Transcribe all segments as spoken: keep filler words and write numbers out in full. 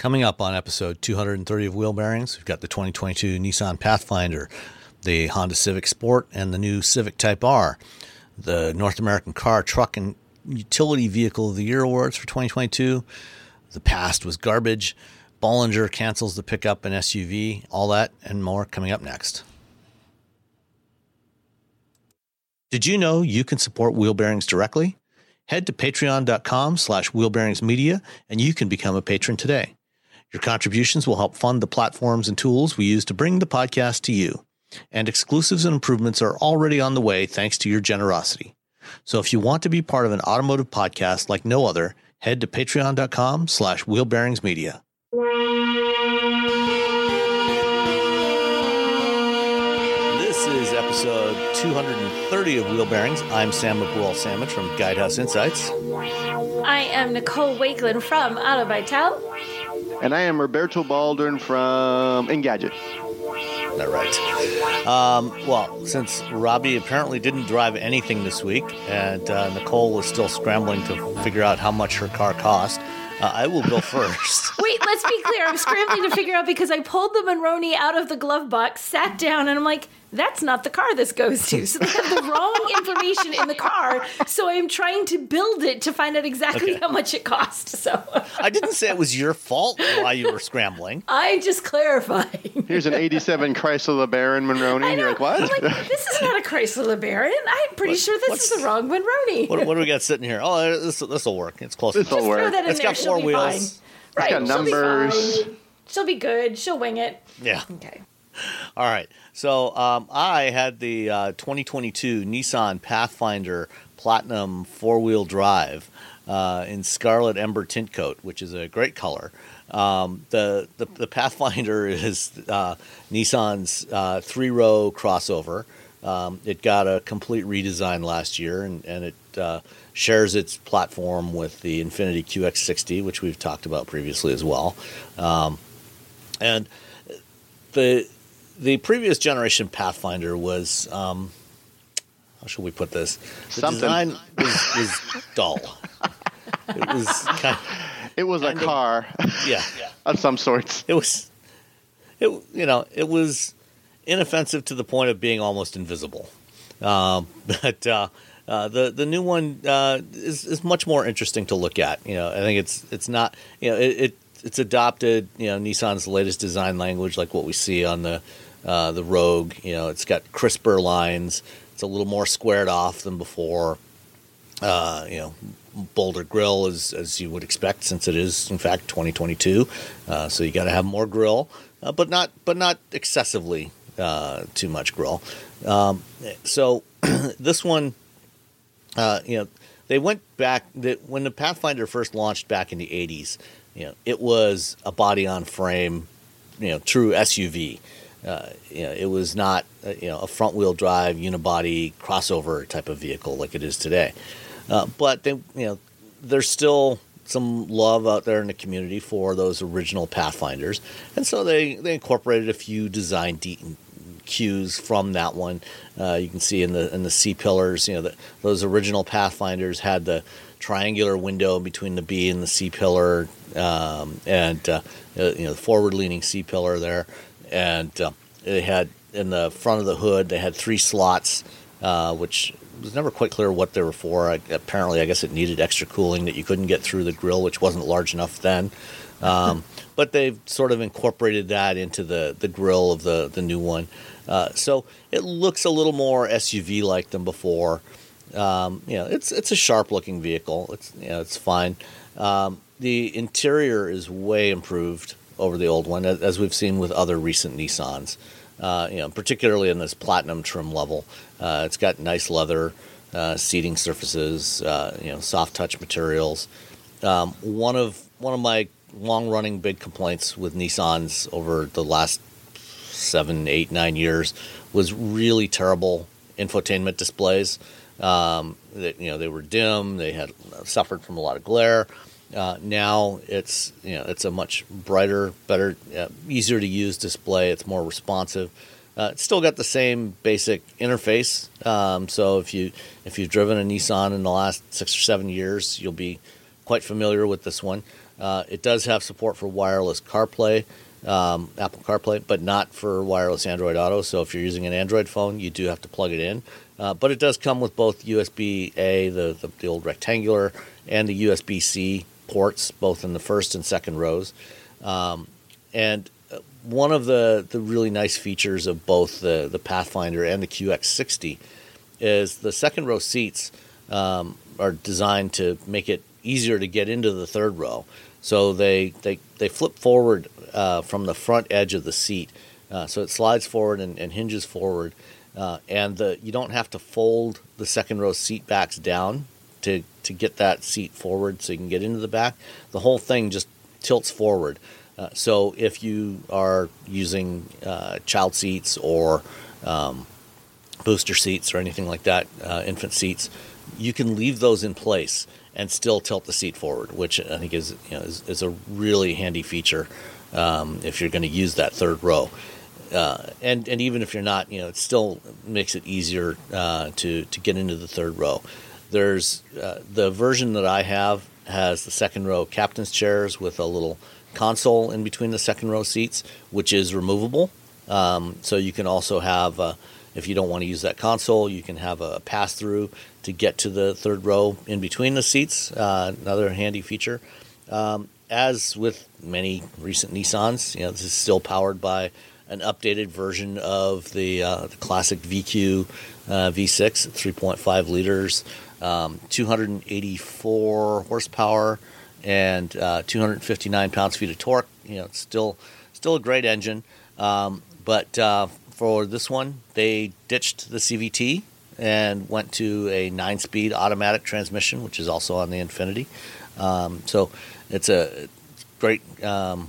Coming up on episode two hundred thirty of Wheel Bearings, we've got the twenty twenty-two Nissan Pathfinder, the Honda Civic Sport, and the new Civic Type R. The North American Car, Truck, and Utility Vehicle of the Year awards for twenty twenty-two. The past was garbage. Bollinger cancels the pickup and S U V. All that and more coming up next. Did you know you can support Wheel Bearings directly? Head to patreon.com slash wheelbearingsmedia and you can become a patron today. Your contributions will help fund the platforms and tools we use to bring the podcast to you. And exclusives and improvements are already on the way thanks to your generosity. So if you want to be part of an automotive podcast like no other, head to patreon.com slash wheelbearingsmedia. This is episode two hundred thirty of Wheel Bearings. I'm Sam McWorld-Sandwich from Guidehouse Insights. I am Nicole Wakelin from Auto Vital. And I am Roberto Baldwin from Engadget. All right. Um, well, since Robbie apparently didn't drive anything this week, and uh, Nicole was still scrambling to figure out how much her car cost, uh, I will go first. Wait, let's be clear. I'm scrambling to figure out because I pulled the Monroney out of the glove box, sat down, and I'm like, that's not the car this goes to. So they have the wrong information in the car. So I'm trying to build it to find out exactly okay. how much it cost. So I didn't say it was your fault while you were scrambling. I'm just clarifying. Here's an eighty-seven Chrysler LeBaron Monroney. And you're like, what? I'm like, this is not a Chrysler LeBaron. I'm pretty what, sure this is the wrong Monroney. What, what do we got sitting here? Oh, this this will work. It's close. This will work. Throw that in it's there. got four She'll wheels. Fine. It's right. got numbers. She'll be, She'll be good. She'll wing it. Yeah. Okay. All right. So um, I had the uh, twenty twenty-two Nissan Pathfinder Platinum four-wheel drive uh, in Scarlet Ember Tint Coat, which is a great color. Um, the, the the Pathfinder is uh, Nissan's uh, three-row crossover. Um, it got a complete redesign last year, and, and it uh, shares its platform with the Infiniti Q X sixty, which we've talked about previously as well. Um, and the The previous generation Pathfinder was, um, how should we put this? The Something. design was, was dull. It was kind of, It was a car. Of, yeah. Of some sorts. It was, it you know, it was inoffensive to the point of being almost invisible. Um, but uh, uh, the the new one uh, is is much more interesting to look at. You know, I think it's it's not you know it, it it's adopted you know Nissan's latest design language, like what we see on the. Uh, the Rogue, you know, it's got crisper lines. It's a little more squared off than before. Uh, you know, bolder grille as as you would expect, since it is in fact twenty twenty-two. Uh, so you got to have more grille, uh, but not but not excessively uh, too much grille. Um, so this one, uh, you know, they went back that when the Pathfinder first launched back in the eighties. You know, it was a body on frame, you know, true S U V. Uh, you know, it was not, uh, you know, a front-wheel drive unibody crossover type of vehicle like it is today. Uh, but they, you know, there's still some love out there in the community for those original Pathfinders, and so they, they incorporated a few design de- cues from that one. Uh, you can see in the in the C pillars, you know, the, those original Pathfinders had the triangular window between the B and the C pillar, um, and uh, you know, the forward-leaning C pillar there. And uh, they had in the front of the hood, they had three slots, uh, which was never quite clear what they were for. I, apparently, I guess it needed extra cooling that you couldn't get through the grill, which wasn't large enough then. Um, but they've sort of incorporated that into the, the grill of the, the new one. Uh, so it looks a little more S U V-like than before. Um, you know, it's it's a sharp-looking vehicle. It's you know, it's fine. Um, the interior is way improved over the old one, as we've seen with other recent Nissans, uh, you know, particularly in this platinum trim level. Uh, it's got nice leather uh, seating surfaces, uh, you know, soft touch materials. Um, one of one of my long-running big complaints with Nissans over the last seven, eight, nine years was really terrible infotainment displays. Um, that you know, they were dim. They had suffered from a lot of glare. Uh, now it's you know it's a much brighter, better, uh, easier to use display. It's more responsive. Uh, it's still got the same basic interface. Um, so if you if you've driven a Nissan in the last six or seven years, you'll be quite familiar with this one. Uh, it does have support for wireless CarPlay, um, Apple CarPlay, but not for wireless Android Auto. So if you're using an Android phone, you do have to plug it in. Uh, but it does come with both U S B A, the, the, the old rectangular, and the U S B C ports, both in the first and second rows. Um, and one of the, the really nice features of both the, the Pathfinder and the Q X sixty is the second row seats um, are designed to make it easier to get into the third row. So they they, they flip forward uh, from the front edge of the seat. Uh, so it slides forward and, and hinges forward. Uh, and the you don't have to fold the second row seat backs down to, to get that seat forward so you can get into the back. The whole thing just tilts forward. Uh, so if you are using uh, child seats or um, booster seats or anything like that, uh, infant seats, you can leave those in place and still tilt the seat forward, which I think is you know is, is a really handy feature um, if you're going to use that third row. Uh, and and even if you're not, you know, it still makes it easier uh, to to get into the third row. There's uh, the version that I have has the second row captain's chairs with a little console in between the second row seats, which is removable. Um, so you can also have, uh, if you don't want to use that console, you can have a pass through to get to the third row in between the seats. Uh, another handy feature. Um, as with many recent Nissans, you know, this is still powered by an updated version of the, uh, the classic V Q uh, V six, three point five liters, um, two hundred eighty-four horsepower, and uh, two hundred fifty-nine pounds-feet of torque. You know, it's still still a great engine. Um, but uh, for this one, they ditched the C V T and went to a nine-speed automatic transmission, which is also on the Infiniti. Um, so it's a great um,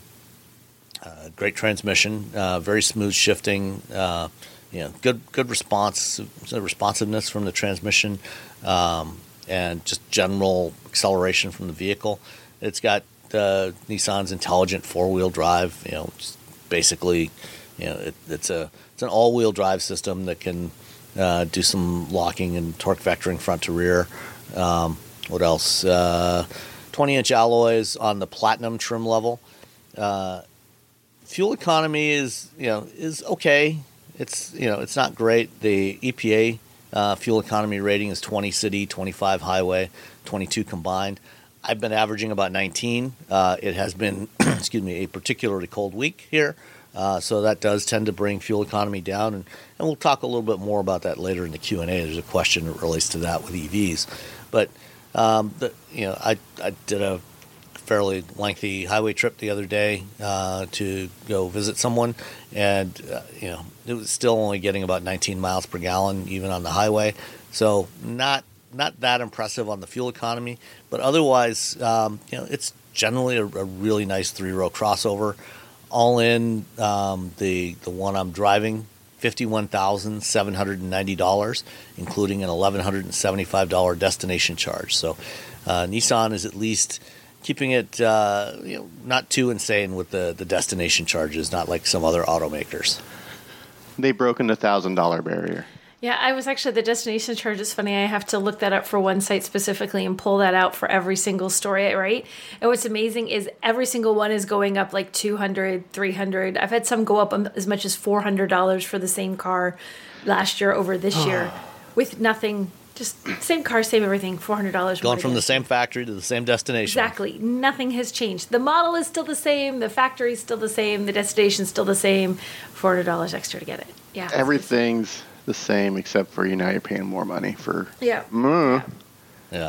uh, great transmission, uh, very smooth shifting. Uh, you know, good good response responsiveness from the transmission, um, and just general acceleration from the vehicle. It's got uh, Nissan's intelligent four-wheel drive. You know, just basically, you know, it, it's a it's an all-wheel drive system that can uh, do some locking and torque vectoring front to rear. Um, what else? Uh, twenty-inch alloys on the platinum trim level. Uh, fuel economy is you know is okay. It's you know it's not great. The E P A uh, fuel economy rating is twenty city, twenty-five highway, twenty-two combined. I've been averaging about nineteen. Uh, it has been, excuse me, a particularly cold week here, uh, so that does tend to bring fuel economy down, and, and we'll talk a little bit more about that later in the Q and A. There's a question that relates to that with E Vs, but um, the, you know, I I did a fairly lengthy highway trip the other day uh, to go visit someone, and uh, you know, it was still only getting about nineteen miles per gallon even on the highway, so not. Not that impressive on the fuel economy, but otherwise, um, you know, it's generally a, a really nice three-row crossover. All in, um, the the one I'm driving, fifty-one thousand seven hundred and ninety dollars, including an eleven hundred and seventy-five dollars destination charge. So, uh, Nissan is at least keeping it, uh, you know, not too insane with the the destination charges, not like some other automakers. They've broken the thousand dollar barrier. Yeah, I was actually, the destination charge is funny. I have to look that up for one site specifically and pull that out for every single story, right? And what's amazing is every single one is going up like two hundred, three hundred. I've had some go up as much as four hundred dollars for the same car last year over this year with nothing, just same car, same everything, four hundred dollars. Going from the same factory to the same destination. Exactly. Nothing has changed. The model is still the same. The factory is still the same. The destination is still the same. four hundred dollars extra to get it. Yeah. Everything's the same except for you now you're paying more money for yeah mm. yeah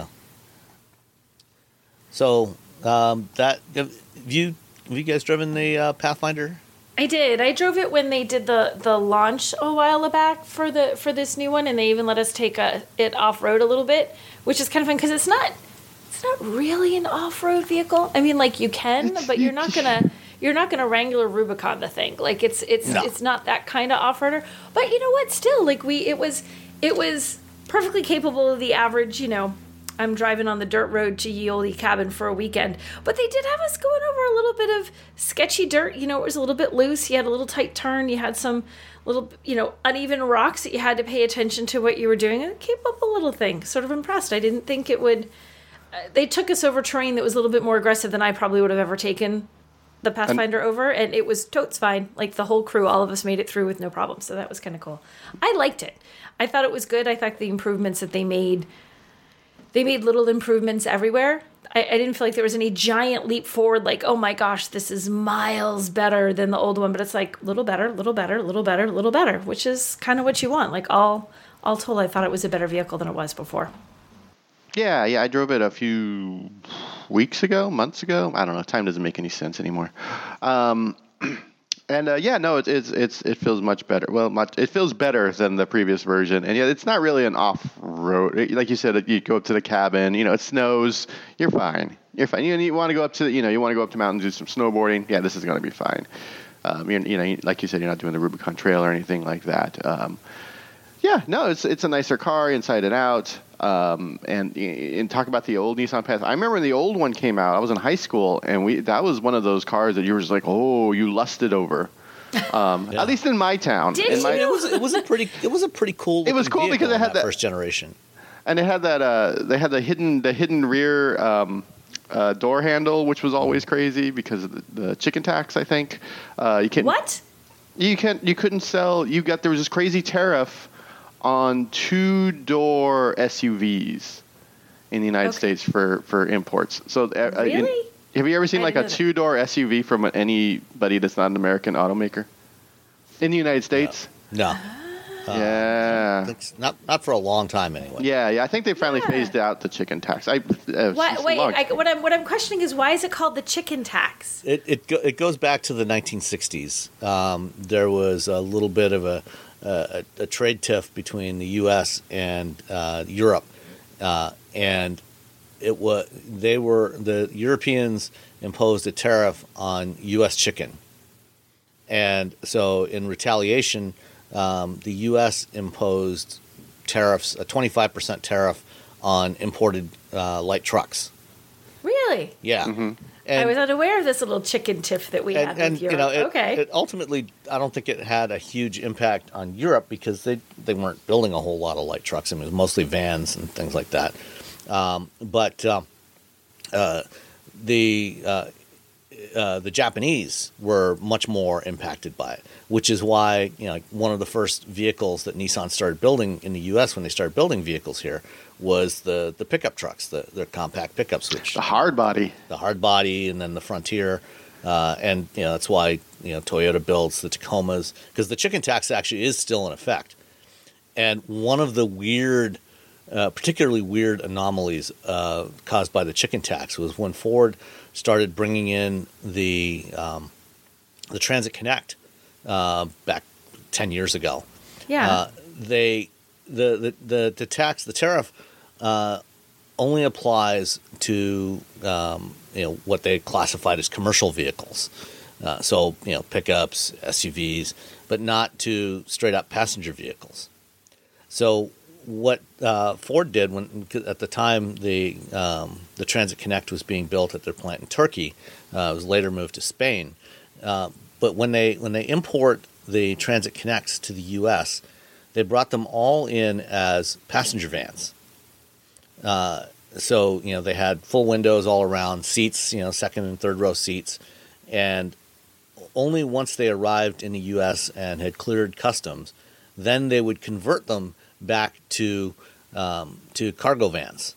so um that have you have you guys driven the uh, Pathfinder? I did. I drove it when they did the the launch a while back for the for this new one, and they even let us take a, it off road a little bit, which is kind of fun because it's not it's not really an off road vehicle. I mean, like you can, but you're not gonna You're not going to Wrangler Rubicon the thing. Like it's it's no. it's not that kind of off-roader. But you know what? Still, like we it was it was perfectly capable of the average, you know, I'm driving on the dirt road to Ye Olde Cabin for a weekend. But they did have us going over a little bit of sketchy dirt. You know, it was a little bit loose. You had a little tight turn. You had some little, you know, uneven rocks that you had to pay attention to what you were doing. And it came up a little thing. Sort of impressed. I didn't think it would they took us over terrain that was a little bit more aggressive than I probably would have ever taken the Pathfinder and, over, and it was totes fine. Like, the whole crew, all of us made it through with no problem, so that was kind of cool. I liked it. I thought it was good. I thought the improvements that they made, they made little improvements everywhere. I, I didn't feel like there was any giant leap forward, like, oh my gosh, this is miles better than the old one, but it's like, little better, little better, little better, little better, which is kind of what you want. Like, all, all told, I thought it was a better vehicle than it was before. Yeah, yeah, I drove it a few weeks ago, months ago. I don't know. Time doesn't make any sense anymore. Um, and uh, yeah, no, it's it's it's it feels much better. Well, much it feels better than the previous version. And yeah, it's not really an off-road. Like you said, you go up to the cabin. You know, it snows. You're fine. You're fine. You, you want to go up to you know you want to go up to mountains, do some snowboarding. Yeah, this is going to be fine. Um, you're, you know, like you said, you're not doing the Rubicon Trail or anything like that. Um, yeah, no, it's it's a nicer car inside and out. Um, and and talk about the old Nissan Pathfinder. I remember when the old one came out. I was in high school, and we that was one of those cars that you were just like, oh, you lusted over. Um, yeah. At least in my town. Did in my, you? It was it was a pretty it was a pretty cool. It was cool because it had that, that first generation, and it had that uh, they had the hidden the hidden rear um, uh, door handle, which was always crazy because of the, the chicken tax. I think uh, you can't. What? You can't. You couldn't sell. You got there was this crazy tariff on two-door S U Vs in the United okay. States for, for imports. So, uh, really? In, have you ever seen I like a two-door that. S U V from anybody that's not an American automaker in the United States? No. no. Uh, yeah. Not not for a long time anyway. Yeah, yeah. I think they finally yeah. phased out the chicken tax. I, uh, what, wait, I, what I'm what I'm questioning is why is it called the chicken tax? It it go, it goes back to the nineteen sixties. Um, there was a little bit of a Uh, a, a trade tiff between the U S and uh, Europe, uh, and it was they were the Europeans imposed a tariff on U S chicken, and so in retaliation, um, the U S imposed tariffs, a twenty-five percent tariff on imported uh, light trucks. Really? Yeah. Mm-hmm. And, I was unaware of this little chicken tiff that we and, had and, with Europe. You know, it, okay. It ultimately, I don't think it had a huge impact on Europe because they, they weren't building a whole lot of light trucks. I mean, it was mostly vans and things like that. Um, but uh, uh, the uh, uh, the Japanese were much more impacted by it, which is why you know one of the first vehicles that Nissan started building in the U S when they started building vehicles here was the, the pickup trucks, the, the compact pickups, which the hard body, the hard body, and then the Frontier, uh, and you know that's why you know Toyota builds the Tacomas because the chicken tax actually is still in effect. And one of the weird, uh, particularly weird anomalies uh, caused by the chicken tax was when Ford started bringing in the um, the Transit Connect uh, back ten years ago. Yeah, uh, they the, the the the tax the tariff. Uh, only applies to um, you know what they classified as commercial vehicles, uh, so you know pickups, S U Vs, but not to straight up passenger vehicles. So what uh, Ford did when at the time the um, the Transit Connect was being built at their plant in Turkey, uh, it was later moved to Spain. Uh, but when they when they import the Transit Connects to the U S, they brought them all in as passenger vans. Uh, so, you know, they had full windows all around, seats, you know, second and third row seats. And only once they arrived in the U S and had cleared customs, then they would convert them back to um, to cargo vans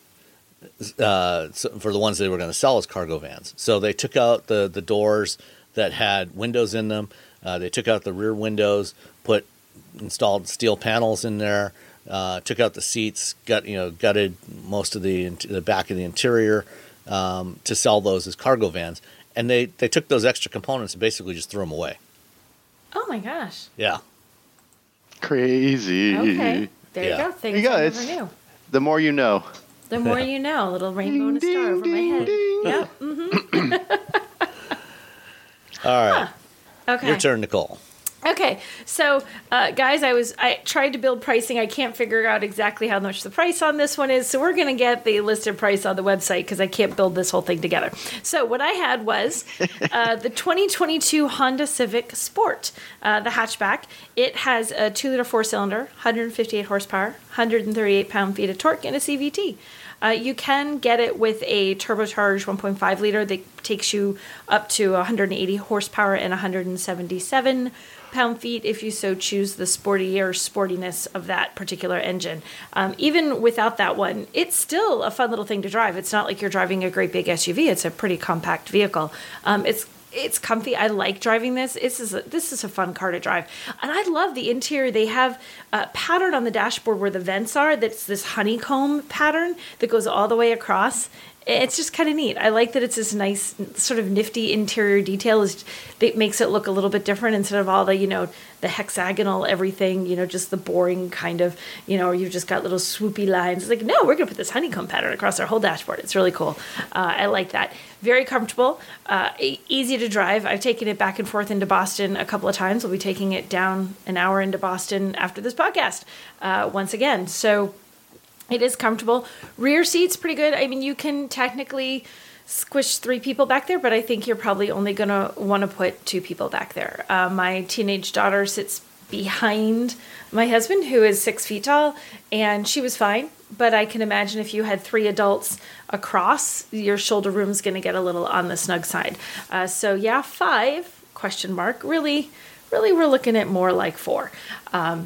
uh, so for the ones they were going to sell as cargo vans. So they took out the, the doors that had windows in them. Uh, they took out the rear windows, put installed steel panels in there. Uh, took out the seats, got you know, gutted most of the the back of the interior um, to sell those as cargo vans, and they, they took those extra components and basically just threw them away. Oh my gosh! Yeah, crazy. Okay, there yeah. you go. Things you go. I It's, never knew. The more you know. The more you know. A little rainbow and a Ding, star over ding, my head. ding. Yep. Mm-hmm. All right. Huh. Okay. Your turn, Nicole. Okay, so uh, guys, I was I tried to build pricing. I can't figure out exactly how much the price on this one is, so we're going to get the listed price on the website because I can't build this whole thing together. So what I had was uh, the twenty twenty-two Honda Civic Sport, uh, the hatchback. It has a two liter four cylinder, one hundred fifty-eight horsepower, one hundred thirty-eight pound feet of torque, and a C V T. Uh, you can get it with a turbocharged one point five liter that takes you up to one hundred eighty horsepower and one hundred seventy-seven pound-feet if you so choose the sporty or sportiness of that particular engine. Um, even without that one, it's still a fun little thing to drive. It's not like you're driving a great big S U V. It's a pretty compact vehicle. Um, it's It's comfy. I like driving this. This is a, this is a fun car to drive. And I love the interior. They have a pattern on the dashboard where the vents are. That's this honeycomb pattern that goes all the way across. It's just kind of neat. I like that it's this nice sort of nifty interior detail. It makes it look a little bit different instead of all the, you know, the hexagonal everything, you know, just the boring kind of, you know, or you've just got little swoopy lines. It's like, no, we're going to put this honeycomb pattern across our whole dashboard. It's really cool. Uh, I like that. Very comfortable, uh, easy to drive. I've taken it back and forth into Boston a couple of times. We'll be taking it down an hour into Boston after this podcast uh, once again. So it is comfortable. Rear seat's pretty good. I mean, you can technically squish three people back there, but I think you're probably only going to want to put two people back there. Uh, my teenage daughter sits behind my husband, who is six feet tall, and she was fine. But I can imagine if you had three adults across, your shoulder room's going to get a little on the snug side. Uh, so yeah, five, question mark. Really, really, we're looking at more like four. Um,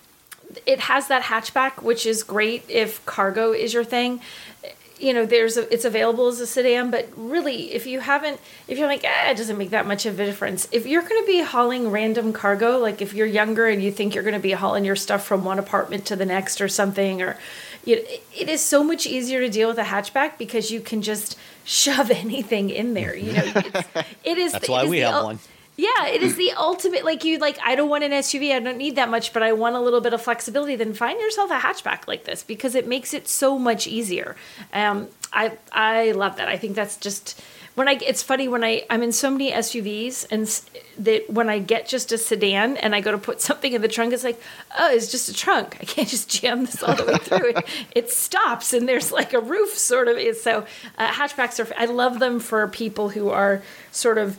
It has that hatchback, which is great if cargo is your thing. You know, there's a, it's available as a sedan, but really, if you haven't, if you're like, eh, it doesn't make that much of a difference. If you're going to be hauling random cargo, like if you're younger and you think you're going to be hauling your stuff from one apartment to the next or something, or you know, it, it is so much easier to deal with a hatchback because you can just shove anything in there. You know, it's, it is. That's the, why it is we the, have one. Yeah, it is the ultimate, like you, like, I don't want an S U V, I don't need that much, but I want a little bit of flexibility, then find yourself a hatchback like this because it makes it so much easier. Um, I I love that. I think that's just, when I, it's funny when I, I'm in so many S U Vs and that when I get just a sedan and I go to put something in the trunk, it's like, oh, it's just a trunk. I can't just jam this all the way through it. It stops and there's like a roof sort of. So uh, hatchbacks are, I love them for people who are sort of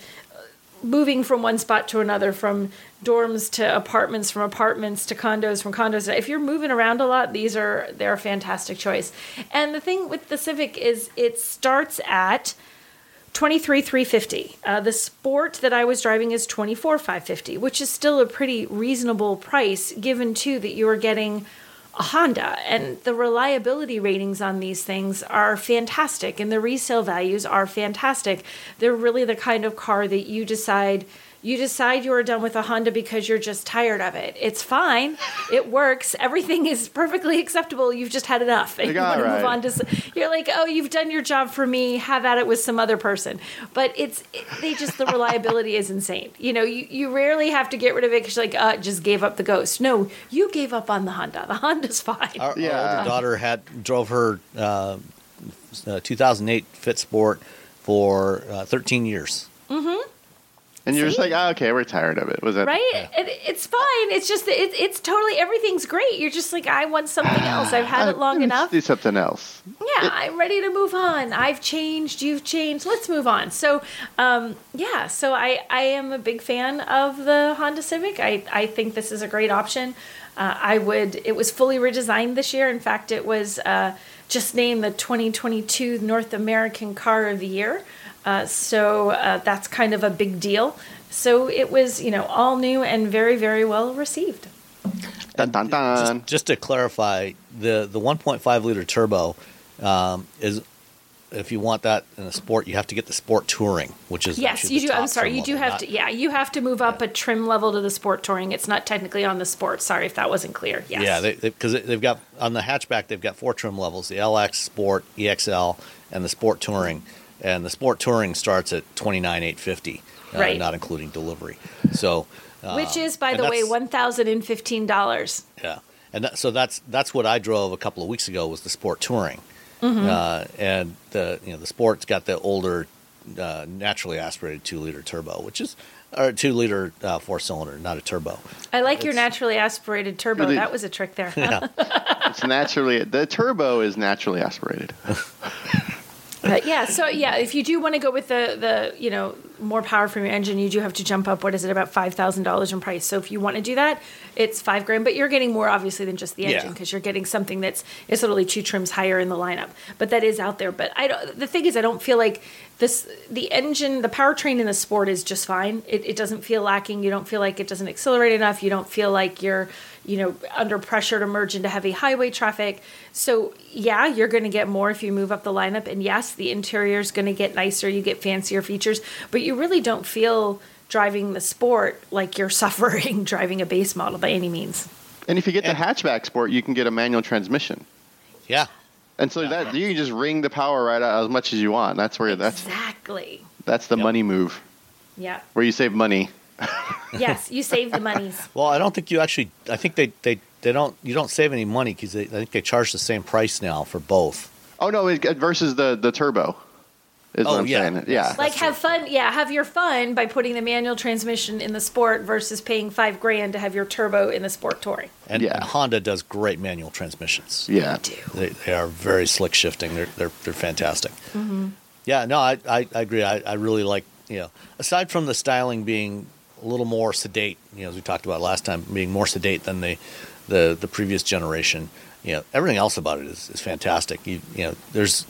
moving from one spot to another, from dorms to apartments, from apartments to condos, from condos. If you're moving around a lot, these are, they're a fantastic choice. And the thing with the Civic is it starts at twenty-three thousand three hundred fifty dollars. Uh, the Sport that I was driving is twenty-four thousand five hundred fifty dollars, which is still a pretty reasonable price given too that you are getting a Honda, and the reliability ratings on these things are fantastic and the resale values are fantastic. They're really the kind of car that you decide you decide you are done with a Honda because you're just tired of it. It's fine. It works. Everything is perfectly acceptable. You've just had enough. And you want to move on to, you're like, oh, you've done your job for me. Have at it with some other person. But it's, it, they just, the reliability is insane. You know, you, you rarely have to get rid of it because you're like, uh, just gave up the Ghost. No, you gave up on the Honda. The Honda's fine. Our, Yeah. our older daughter had, drove her uh, uh, two thousand eight Fit Sport for uh, thirteen years. Mm-hmm. And you're See? just like, oh, okay, we're tired of it. Was that Right? It, it's fine. It's just, it, it's totally, everything's great. You're just like, I want something else. I've had it long Let's enough. do something else. Yeah, I'm ready to move on. I've changed. You've changed. Let's move on. So, um, yeah, so I, I am a big fan of the Honda Civic. I, I think this is a great option. Uh, I would, it was fully redesigned this year. In fact, it was uh, just named the twenty twenty-two North American Car of the Year. Uh, so uh, that's kind of a big deal. So it was, you know, all new and very, very well received. Dun, dun, dun. Just, just to clarify, the, the one point five liter turbo um, is, if you want that in a Sport, you have to get the Sport Touring, which is Yes, actually you the do. I'm top sorry, trim you do level, have not- to. Yeah, you have to move up a trim level to the Sport Touring. It's not technically on the Sport. Sorry if that wasn't clear. Yes. Yeah, because they, they, they've got, on the hatchback, they've got four trim levels, the L X, Sport, E X L, and the Sport Touring. And the Sport Touring starts at twenty-nine thousand eight hundred fifty dollars, uh, Right. not including delivery. So, uh, Which is, by and the way, that's- one thousand fifteen dollars. Yeah, and that, so that's that's what I drove a couple of weeks ago was the Sport Touring, Mm-hmm. uh, and the you know the Sport's got the older, uh, naturally aspirated two liter turbo, which is or two liter uh, four cylinder, not a turbo. I like your It's- naturally aspirated turbo. Really- That was a trick there. Yeah, It's naturally, the turbo is naturally aspirated. But yeah, so yeah, if you do want to go with the, the you know, more power from your engine, you do have to jump up, what is it, about five thousand dollars in price. So if you want to do that, it's five grand, but you're getting more obviously than just the engine Yeah. because you're getting something that's, it's literally two trims higher in the lineup. But that is out there. But I don't, the thing is, I don't feel like this, the engine, the powertrain in the Sport is just fine. It, it doesn't feel lacking. You don't feel like it doesn't accelerate enough. You don't feel like you're, you know, under pressure to merge into heavy highway traffic. So yeah, you're going to get more if you move up the lineup. And yes, the interior is going to get nicer. You get fancier features, but you really don't feel driving the Sport like you're suffering driving a base model by any means. And if you get And- the hatchback Sport, you can get a manual transmission. Yeah. And so that you can just wring the power right out as much as you want. That's where that's Exactly. that's the Yep. money move, Yeah. where you save money. Yes, you save the monies. Well, I don't think you actually. I think they they, they don't. You don't save any money because I think they charge the same price now for both. Oh no, it, versus the the turbo. Is Oh, what I'm yeah. saying. Yeah. Like have fun, yeah, have your fun by putting the manual transmission in the Sport versus paying five grand to have your turbo in the Sport Touring. And, Yeah. and Honda does great manual transmissions. Yeah. Do. They, they are very slick shifting. They're they're they're fantastic. Yeah, no, I, I, I agree. I, I really like, you know, aside from the styling being a little more sedate, you know, as we talked about last time, being more sedate than the the, the previous generation, you know, everything else about it is, is fantastic. You you know, there's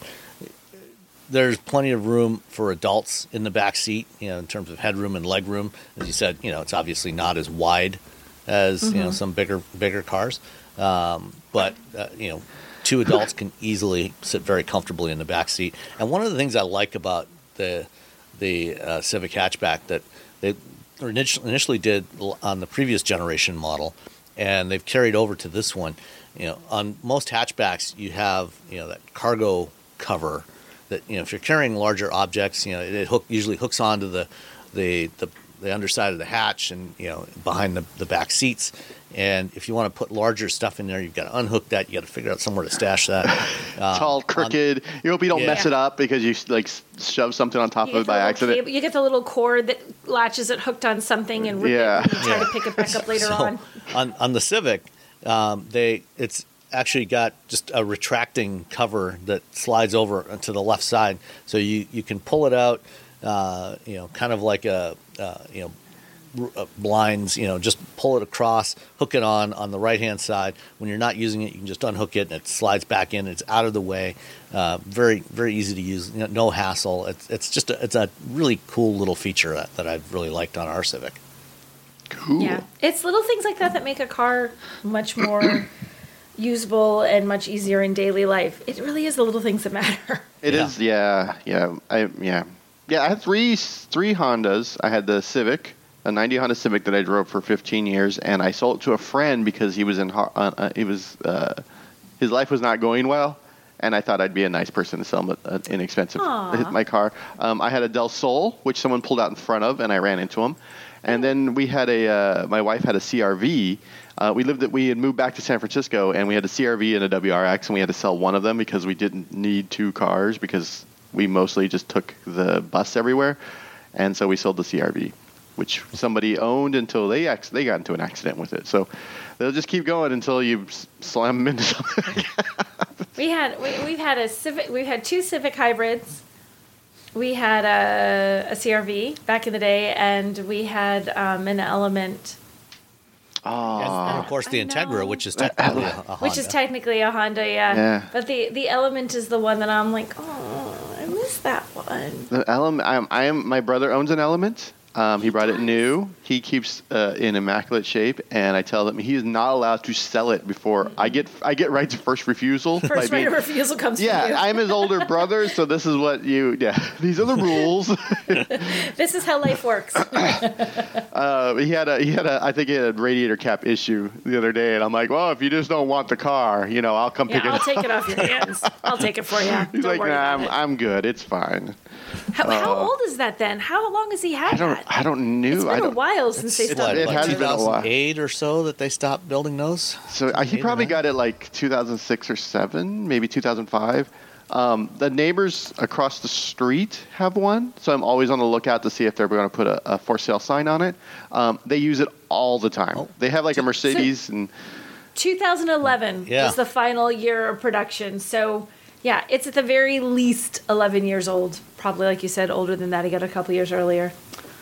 there's plenty of room for adults in the back seat, you know, in terms of headroom and legroom. As you said, you know, it's obviously not as wide as, you know, some bigger bigger cars. Um, but, uh, you know, two adults can easily sit very comfortably in the back seat. And one of the things I like about the the uh, Civic hatchback that they initially initially did on the previous generation model, and they've carried over to this one, you know, on most hatchbacks, you have, you know, that cargo cover that, you know, if you're carrying larger objects, you know, it, it hook, usually hooks onto the, the, the, the underside of the hatch and, you know, behind the, the back seats. And if you want to put larger stuff in there, you've got to unhook that. You got to figure out somewhere to stash that. Um, It's all crooked. You hope you don't Yeah. mess it up because you like shove something on top You of get, it the by little accident. cable, you get the little cord that latches it hooked on something and rip Yeah. it and you try Yeah. to pick it back up later So, on. on on the Civic, um, they it's actually got just a retracting cover that slides over to the left side, so you, you can pull it out, uh, you know, kind of like a uh, you know r- uh, blinds, you know, just pull it across, hook it on on the right hand side. When you're not using it, you can just unhook it and it slides back in. It's out of the way. Uh, very very easy to use. You know, no hassle. It's it's just a, it's a really cool little feature that, that I've really liked on our Civic. Cool. Yeah, it's little things like that that make a car much more usable and much easier in daily life. It really is the little things that matter. It Yeah. is, yeah, yeah, I, yeah, yeah. I had three three Hondas. I had the Civic, a ninety Honda Civic that I drove for fifteen years, and I sold it to a friend because he was in ho- uh, uh, he was uh, his life was not going well, and I thought I'd be a nice person to sell him an inexpensive Aw. my car. Um, I had a Del Sol, which someone pulled out in front of, and I ran into him. And then we had a uh, my wife had a C R V. Uh, we lived at, we had moved back to San Francisco, and we had a C R V and a W R X, and we had to sell one of them because we didn't need two cars because we mostly just took the bus everywhere, and so we sold the C R V, which somebody owned until they ex- they got into an accident with it. So they'll just keep going until you s- slam them into something. We had we, we've had a Civic. We've had two Civic hybrids. We had a, a C R V back in the day, and we had um, an Element, And of course, the I Integra, know. which is technically a, a Honda. which is technically a Honda, yeah. Yeah. But the the Element is the one that I'm like, oh, I miss that one. The Element, I am, I am. My brother owns an Element. Um, he brought it new. He keeps uh, in immaculate shape, and I tell him he is not allowed to sell it before I get I get right to first refusal. by First right being- of refusal comes from Yeah, you. I'm his older brother, so this is what you. Yeah, these are the rules. This is how life works. uh, he had a he had a I think he had a radiator cap issue the other day, and I'm like, well, if you just don't want the car, you know, I'll come Yeah, pick it I'll up. take it off your hands. I'll take it for you. He's Don't like, worry nah, about I'm it. I'm good. It's fine. How, how old is that then? How long has he had I don't that? I don't know. It's I been a don't. while since they It's stopped. what, It like has been a while. two thousand eight or so that they stopped building those? So I, he Eight or probably nine? got it like two thousand six or seven, maybe two thousand five. Um, the neighbors across the street have one, so I'm always on the lookout to see if they're going to put a, a for sale sign on it. Um, they use it all the time. Oh. They have like a Mercedes, and two thousand eleven Yeah. was the final year of production. So Yeah, it's at the very least eleven years old. Probably, like you said, older than that. I got a couple years earlier.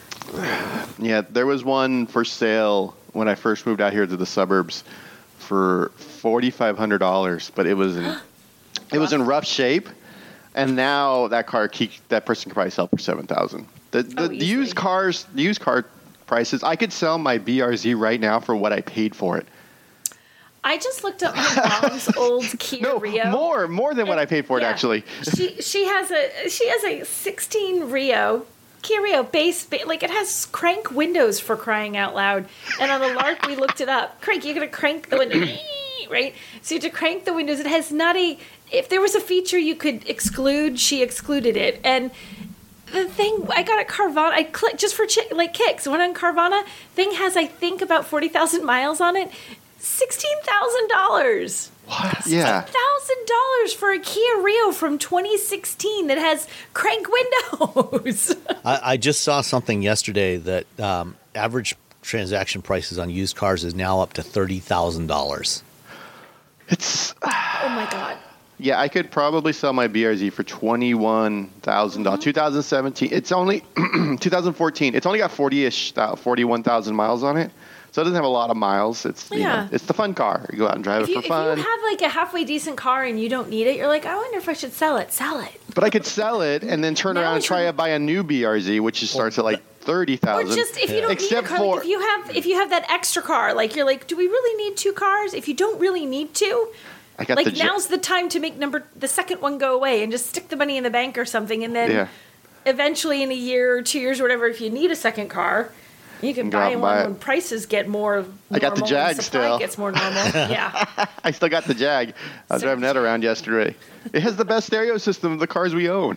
Yeah, there was one for sale when I first moved out here to the suburbs for forty-five hundred dollars, but it was in it was in rough shape, and now that car that person can probably sell for seven thousand. The the, Oh, the easily. used cars, the used car prices, I could sell my B R Z right now for what I paid for it. I just looked up my mom's old Kia No, Rio. more more than what I paid for it Yeah. actually. She she has a she has a sixteen Rio. Kia Rio base, ba- like it has crank windows for crying out loud. And on the Lark, we looked it up. Crank, you're gonna crank the window, right? So you have to crank the windows. It has not a. If there was a feature you could exclude, she excluded it. And the thing I got at Carvana, I clicked just for chi- like kicks. Went on Carvana. Thing has I think about forty thousand miles on it. Sixteen thousand dollars. What? Yeah. Thousand dollars for a Kia Rio from twenty sixteen that has crank windows. I, I just saw something yesterday that um, average transaction prices on used cars is now up to thirty thousand dollars. It's Oh my god. yeah, I could probably sell my B R Z for twenty-one thousand dollars. Mm-hmm. twenty seventeen. It's only twenty fourteen. It's only got forty-ish, forty-one thousand miles on it. So it doesn't have a lot of miles. It's you Yeah. know, it's the fun car. You go out and drive If it you, for if fun. you have like a halfway decent car and you don't need it, you're like, I wonder if I should sell it. Sell it. But I could sell it and then turn Now around and it's try a- to buy a new B R Z, which is starts at like thirty Or thousand. just if you don't Except need a car, for like if you have if you have that extra car, like you're like, do we really need two cars? If you don't really need to, I got like the Ja- now's the time to make number the second one go away and just stick the money in the bank or something, and then Yeah. eventually in a year or two years or whatever, if you need a second car, you can Go out buy and one buy it. when prices get more. I got the normal and Jag supply still. Gets more normal. Yeah. I still got the Jag. I was So- driving that around yesterday. It has the best stereo system of the cars we own.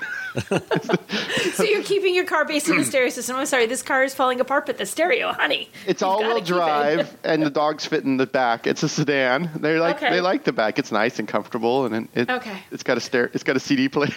So you're keeping your car based on the stereo system. I'm sorry, this car is falling apart, but the stereo, honey. It's you've all-wheel gotta keep it. drive, and the dogs fit in the back. It's a sedan. They like Okay. they like the back. It's nice and comfortable, and it, it Okay. it's got a ster- It's got a C D player.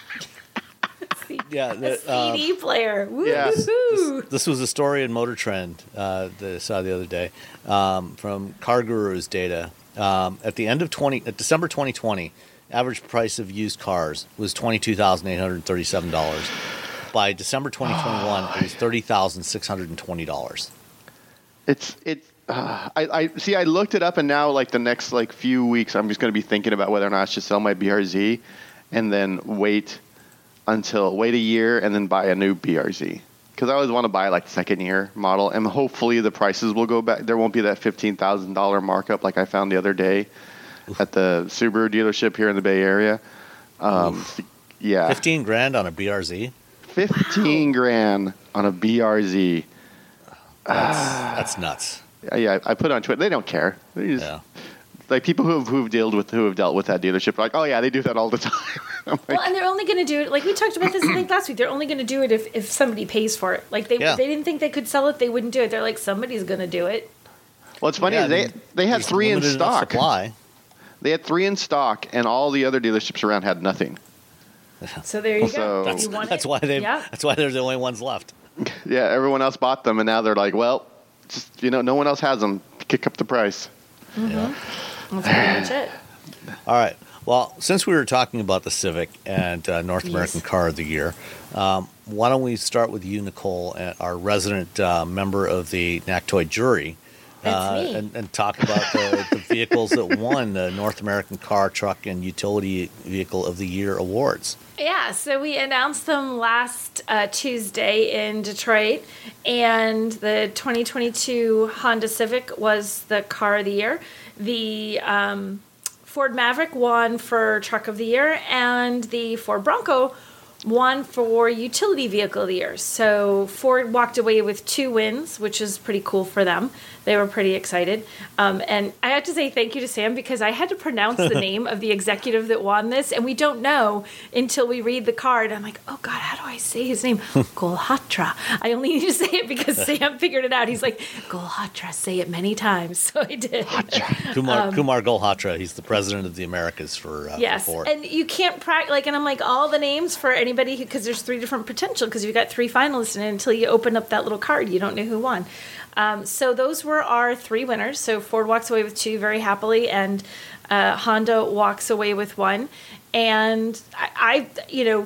Yeah, A the, C uh, D player. Woo Yeah. hoo. This was a story in Motor Trend uh, that I saw the other day um, from Car Guru's data. Um, at the end of twenty, at December twenty twenty, average price of used cars was twenty-two thousand eight hundred thirty-seven dollars. By December twenty twenty-one, it was thirty thousand six hundred twenty dollars. It's it's. Uh, I, I see. I looked it up, and now like the next like few weeks, I'm just going to be thinking about whether or not I should sell my B R Z, and then wait until wait a year and then buy a new B R Z. Because I always want to buy like second year model, and hopefully the prices will go back. There won't be that fifteen thousand dollar markup like I found the other day at the Subaru dealership here in the Bay Area. Um, yeah, Fifteen grand on a B R Z. fifteen grand on a B R Z. That's, that's nuts. Yeah, I put it on Twitter. They don't care. They just, Yeah. Like people who have who've dealt with who have dealt with that dealership, are like, oh yeah, they do that all the time. I'm like, Well, and they're only going to do it like we talked about this I think last week. They're only going to do it if, if somebody pays for it. Like they Yeah. they didn't think they could sell it, they wouldn't do it. They're like somebody's going to do it. well, it's funny. Yeah, they then they had there's three in limited enough stock. Supply. They had three in stock, and all the other dealerships around had nothing. So there you So- go. That's, you want that's it? why they. Yeah. That's why they're the only ones left. Yeah, everyone else bought them, and now they're like, well, just you know, no one else has them. Kick up the price. Yeah. That's pretty much it. All right. Well, since we were talking about the Civic and uh, North American Yes. Car of the Year, um, why don't we start with you, Nicole, uh, our resident uh, member of the NACTOY jury, That's uh, me. and, and talk about the, the vehicles that won the North American Car, Truck, and Utility Vehicle of the Year awards. Yeah, so we announced them last uh, Tuesday in Detroit, and the twenty twenty-two Honda Civic was the car of the year. The um, Ford Maverick won for truck of the year, and the Ford Bronco won for utility vehicle of the year. So Ford walked away with two wins, which is pretty cool for them. They were pretty excited. Um, and I have to say thank you to Sam because I had to pronounce the name of the executive that won this, and we don't know until we read the card. I'm like, oh God, how do I say his name? Golhatra. I only need to say it because Sam figured it out. He's like, Golhatra, say it many times. So I did. Kumar, Kumar Golhatra, he's the president of the Americas for, uh, Yes, for Ford. and you can't practice like, and I'm like all the names for anybody because there's three different potential because you've got three finalists in it until you open up that little card, you don't know who won. Um, so those were our three winners. So Ford walks away with two very happily, and uh, Honda walks away with one. and I, I, you know,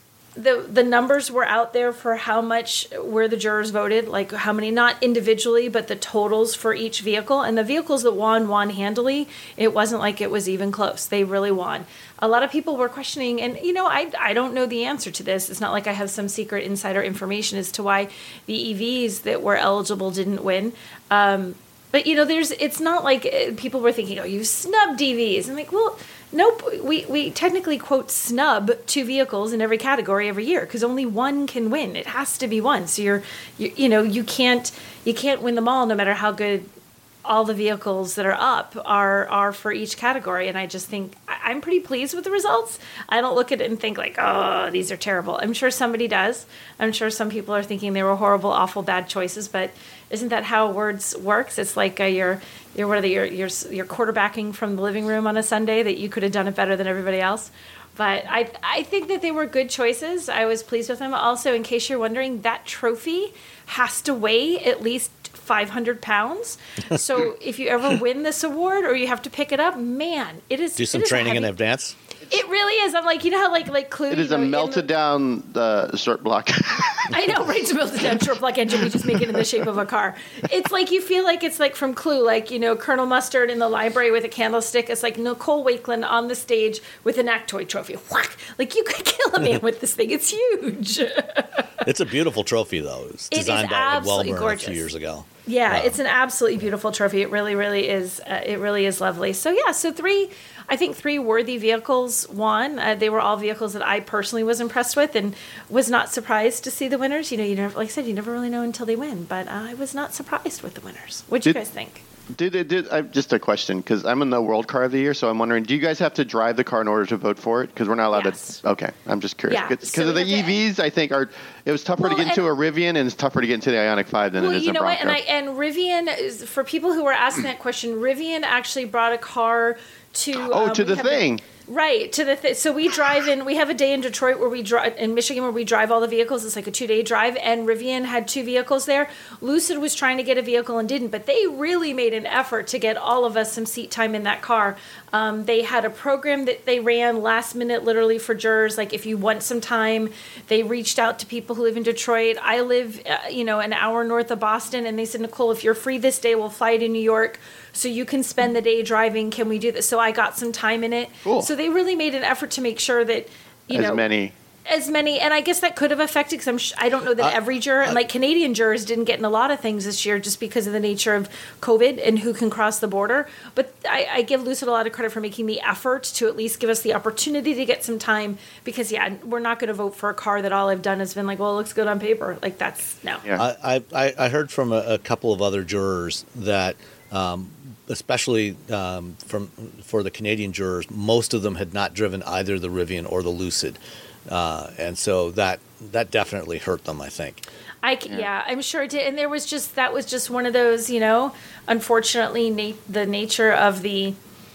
the the numbers were out there for how much, where the jurors voted, like how many, not individually, but the totals for each vehicle. And the vehicles that won, won handily. It wasn't like it was even close. They really won. A lot of people were questioning, and, you know, I, I don't know the answer to this. It's not like I have some secret insider information as to why the E Vs that were eligible didn't win. Um, but, you know, there's, it's not like people were thinking, oh, you snubbed E Vs. I'm like, well, nope, we, we technically, quote, snub two vehicles in every category every year because only one can win. It has to be one. So you're, you, you know, you can't you can't win them all, no matter how good all the vehicles that are up are are for each category. And I just think I, I'm pretty pleased with the results. I don't look at it and think like, oh, these are terrible. I'm sure somebody does. I'm sure some people are thinking they were horrible, awful, bad choices, but isn't that how words works? It's like uh, you're, you're what are the, you're, you're, you're quarterbacking from the living room on a Sunday that you could have done it better than everybody else. But I, I think that they were good choices. I was pleased with them. Also, in case you're wondering, that trophy has to weigh at least five hundred pounds. So if you ever win this award or you have to pick it up, man, it is. Do some it is training heavy, in advance. It really is. I'm like, you know how like like Clue. It is you know, a melted the, down uh, short block. I know, right? It's a melted down short block engine. We just make it in the shape of a car. It's like you feel like it's like from Clue, like, you know, Colonel Mustard in the library with a candlestick. It's like Nicole Wakeland on the stage with an Actoid trophy. Whack! Like you could kill a man with this thing. It's huge. It's a beautiful trophy, though. It was It is designed by Ed absolutely Wellmer gorgeous. a few years ago. Yeah, Wow. it's an absolutely beautiful trophy. It really, really is. Uh, it really is lovely. So yeah, so three, I think three worthy vehicles won. Uh, they were all vehicles that I personally was impressed with and was not surprised to see the winners. You know, you never, like I said, you never really know until they win. But uh, I was not surprised with the winners. What do you Did- guys think? Did it? Did I, just a question because I'm in the World Car of the Year, so I'm wondering: do you guys have to drive the car in order to vote for it? Because we're not allowed Yes. to. Okay, I'm just curious. Yeah, Because so of the we have to- E Vs, I think are it was tougher Well, to get into a and- Rivian, and it's tougher to get into the Ioniq five than Well, it is you a know what, Bronco. and I and Rivian is, for people who were asking that question, Rivian actually brought a car to oh, um, to we the have a- thing. Right, to the th- so we drive in. We have a day in Detroit where we drive in Michigan where we drive all the vehicles. It's like a two day drive, and Rivian had two vehicles there. Lucid was trying to get a vehicle and didn't, but they really made an effort to get all of us some seat time in that car. Um, they had a program that they ran last minute, literally for jurors. Like if you want some time, they reached out to people who live in Detroit. I live, uh, you know, an hour north of Boston, and they said, Nicole, if you're free this day, we'll fly to New York. So you can spend the day driving. Can we do this? So I got some time in it. Cool. So they really made an effort to make sure that, you As know, many. as many, and I guess that could have affected because I'm sh- I don't know that Uh, every juror, and like Canadian jurors didn't get in a lot of things this year just because of the nature of COVID and who can cross the border. But I, I give Lucid a lot of credit for making the effort to at least give us the opportunity to get some time because yeah, we're not going to vote for a car that all I've done has been like, well, it looks good on paper. Like that's no. Yeah. I, I, I heard from a, a couple of other jurors that, um, especially um, from for the Canadian jurors, most of them had not driven either the Rivian or the Lucid, uh, and so that that definitely hurt them, I think. I c- yeah. I'm sure it did, and there was just that was just one of those, you know, unfortunately, na- the nature of the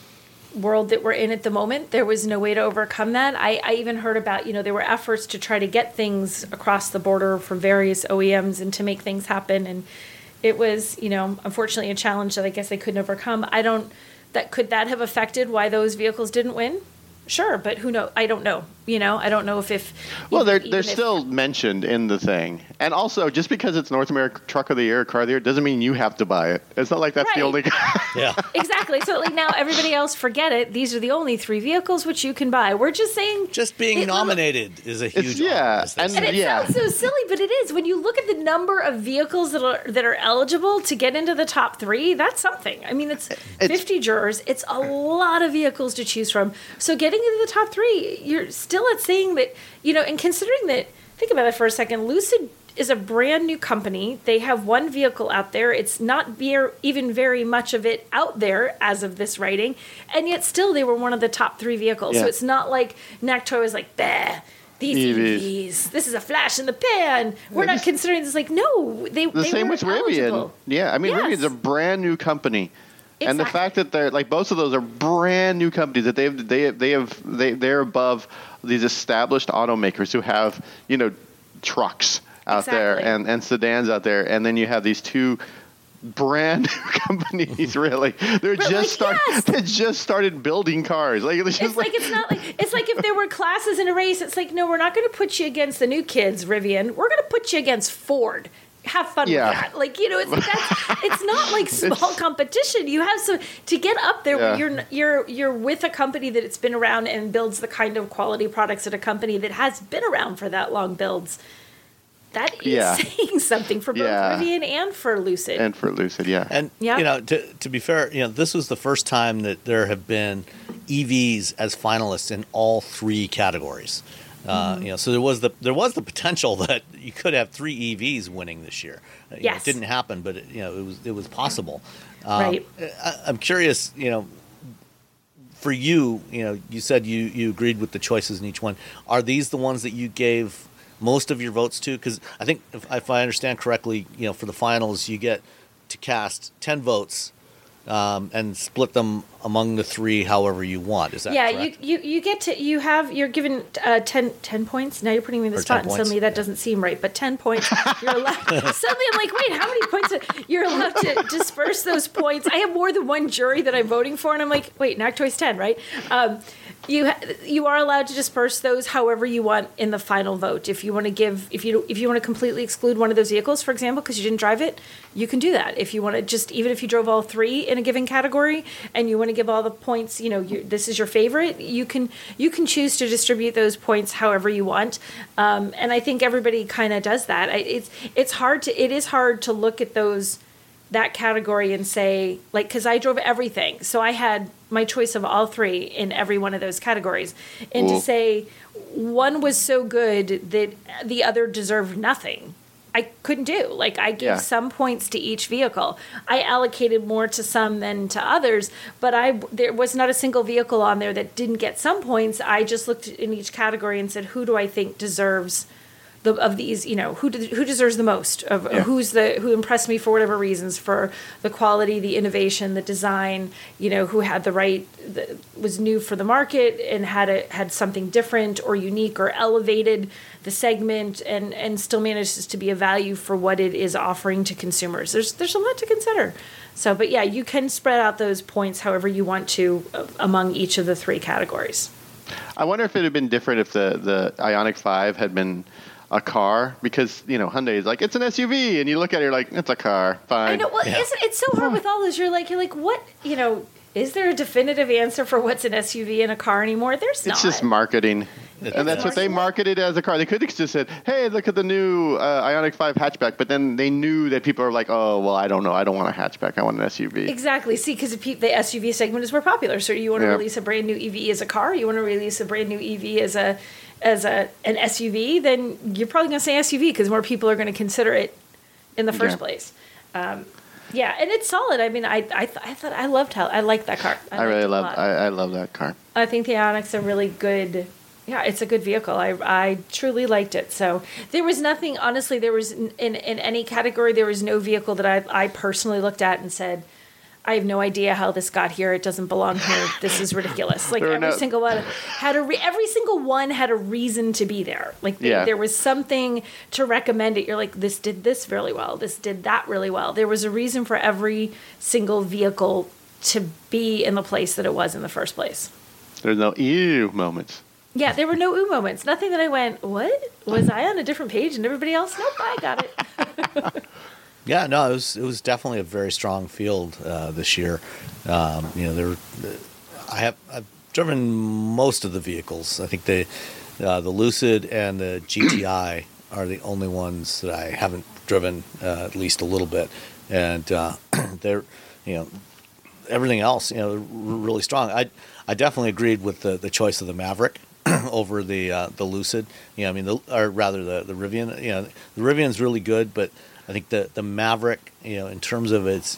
world that we're in at the moment. There was no way to overcome that. I, I even heard about, you know, there were efforts to try to get things across the border from various O E Ms and to make things happen, and it was, you know, unfortunately a challenge that I guess they couldn't overcome. I don't. That could that have affected why those vehicles didn't win? Sure, but who knows? I don't know. You know, I don't know if if Well, they're even they're if- still mentioned in the thing, and also just because it's North America Truck of the Year, Car of the Year, doesn't mean you have to buy it. It's not like that's the Right. only. Yeah. Exactly. So like now everybody else forget it. These are the only three vehicles which you can buy. We're just saying Just being it- nominated is a huge It's- yeah, honor, as they and- say. And it Yeah. sounds so silly, but it is. When you look at the number of vehicles that are that are eligible to get into the top three, that's something. I mean, it's, It's- fifty jurors. It's a lot of vehicles to choose from. So getting into the top three, you're still at saying that, you know, and considering that, think about it for a second, Lucid is a brand new company. They have one vehicle out there. It's not ver- even very much of it out there as of this writing. And yet still they were one of the top three vehicles. So Yeah. it's not like NACTO is like, bah, these E E Vs. Vs. This is a flash in the pan. We're not just- considering this. Like, no, they The they same were with Rivian. eligible. Yeah, I mean, Yes. Rivian's a brand new company. And the Exactly. fact that they're like both of those are brand new companies that they've they they have they they're above these established automakers who have, you know, trucks out there Exactly. and, and sedans out there, and then you have these two brand new companies. Really, they're But, just like, start. yes. They just started building cars. Like it's, just It's like it's not like it's like if there were classes in a race. It's like, no, we're not going to put you against the new kids, Rivian. We're going to put you against Ford. Have fun Yeah. with that. Like, you know, it's that's, it's not like small It's- competition. You have some to get up there. Yeah. Where you're you're you're with a company that it's been around and builds the kind of quality products that a company that has been around for that long builds. That is Yeah. saying something for both Yeah. Rivian and for Lucid. and for Lucid, yeah. And Yeah. you know, to to be fair, you know, this was the first time that there have been E Vs as finalists in all three categories. Uh, Mm-hmm. You know, so there was the there was the potential that you could have three E Vs winning this year. Uh, you know, Yes. it didn't happen, but it, you know, it was it was possible. Um, Right. I, I'm curious, you know, for you, you know, you said you you agreed with the choices in each one. Are these the ones that you gave most of your votes to? Because I think if, if I understand correctly, you know, for the finals, you get to cast ten votes um, and split them among the three however you want. Is that yeah, correct? you, you you get to you have you're given uh, ten, ten points. Now you're putting me in the Or spot, ten and points, suddenly that yeah. doesn't seem right. But ten points, you're allowed. Suddenly, I'm like, wait, how many points? Are, you're allowed to disperse those points. I have more than one jury that I'm voting for, and I'm like, wait, Nactoy's ten, right? Um, you ha- you are allowed to disperse those however you want in the final vote. If you want to give, if you if you want to completely exclude one of those vehicles, for example, because you didn't drive it, you can do that. If you want to just, even if you drove all three in a given category, and you want to give all the points, you know, you, this is your favorite, you can you can choose to distribute those points however you want. Um, and I think everybody kind of does that. I, it's it's hard to it is hard to look at those that category and say, like, because I drove everything, so I had my choice of all three in every one of those categories, and Cool. to say one was so good that the other deserved nothing, I couldn't do. Like, I gave Yeah. some points to each vehicle. I allocated more to some than to others, but I there was not a single vehicle on there that didn't get some points. I just looked in each category and said, who do I think deserves the, of these, you know, who de- who deserves the most of Yeah. who's the who impressed me for whatever reasons, for the quality, the innovation, the design, you know, who had the right, the, was new for the market and had a had something different or unique or elevated the segment and and still manages to be a value for what it is offering to consumers. There's there's a lot to consider. So, but yeah, you can spread out those points however you want to uh, among each of the three categories. I wonder if it had been different if the, the Ioniq five had been a car, because, you know, Hyundai is like, it's an S U V, and you look at it, you're like, it's a car, fine. I know. Well, Yeah. it's, it's so hard with all those. You're like, you're like, what? You know, is there a definitive answer for what's an S U V and a car anymore? There's not. It's just marketing. And that's what they marketed as a car. They could have just said, hey, look at the new uh, Ioniq five hatchback. But then they knew that people are like, oh, well, I don't know. I don't want a hatchback. I want an S U V. Exactly. See, because the S U V segment is more popular. So you want to Yeah. release a brand new E V as a car? You want to release a brand new E V as a as a an S U V? Then you're probably going to say S U V because more people are going to consider it in the first Yeah. place. Um, yeah, and it's solid. I mean, I I, th- I thought I loved how I liked that car. I liked really it a love lot. I, I love that car. I think the Ioniq's a really good, yeah, it's a good vehicle. I, I truly liked it. So there was nothing, honestly, there was in, in, in any category, there was no vehicle that I, I personally looked at and said, I have no idea how this got here. It doesn't belong here. This is ridiculous. Like There were every no- single one had a re- every single one had a reason to be there. Like there, Yeah. there was something to recommend it. You're like, this did this really well. This did that really well. There was a reason for every single vehicle to be in the place that it was in the first place. There's no ew moments. Yeah, there were no ooh moments. Nothing that I went, what? Was I on a different page and everybody else? Nope, I got it. Yeah, no, it was it was definitely a very strong field uh, this year. Um, you know, there, were- I have I've driven most of the vehicles. I think the uh, the Lucid and the G T I are the only ones that I haven't driven uh, at least a little bit, and uh, they're you know everything else you know r- really strong. I I definitely agreed with the, the choice of the Maverick over the uh, the Lucid. You know, I mean, the, or rather the the Rivian. You know, the Rivian's really good, but I think the, the Maverick, you know, in terms of its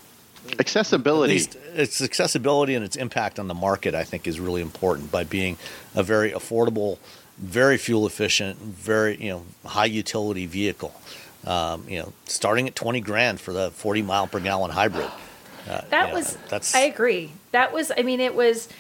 at Accessibility. least its accessibility and its impact on the market, I think is really important by being a very affordable, very fuel efficient, very you know high utility vehicle. Um, you know, starting at twenty grand for the forty mile per gallon hybrid. Uh, That you know, was, that's I agree. That was, I mean, it was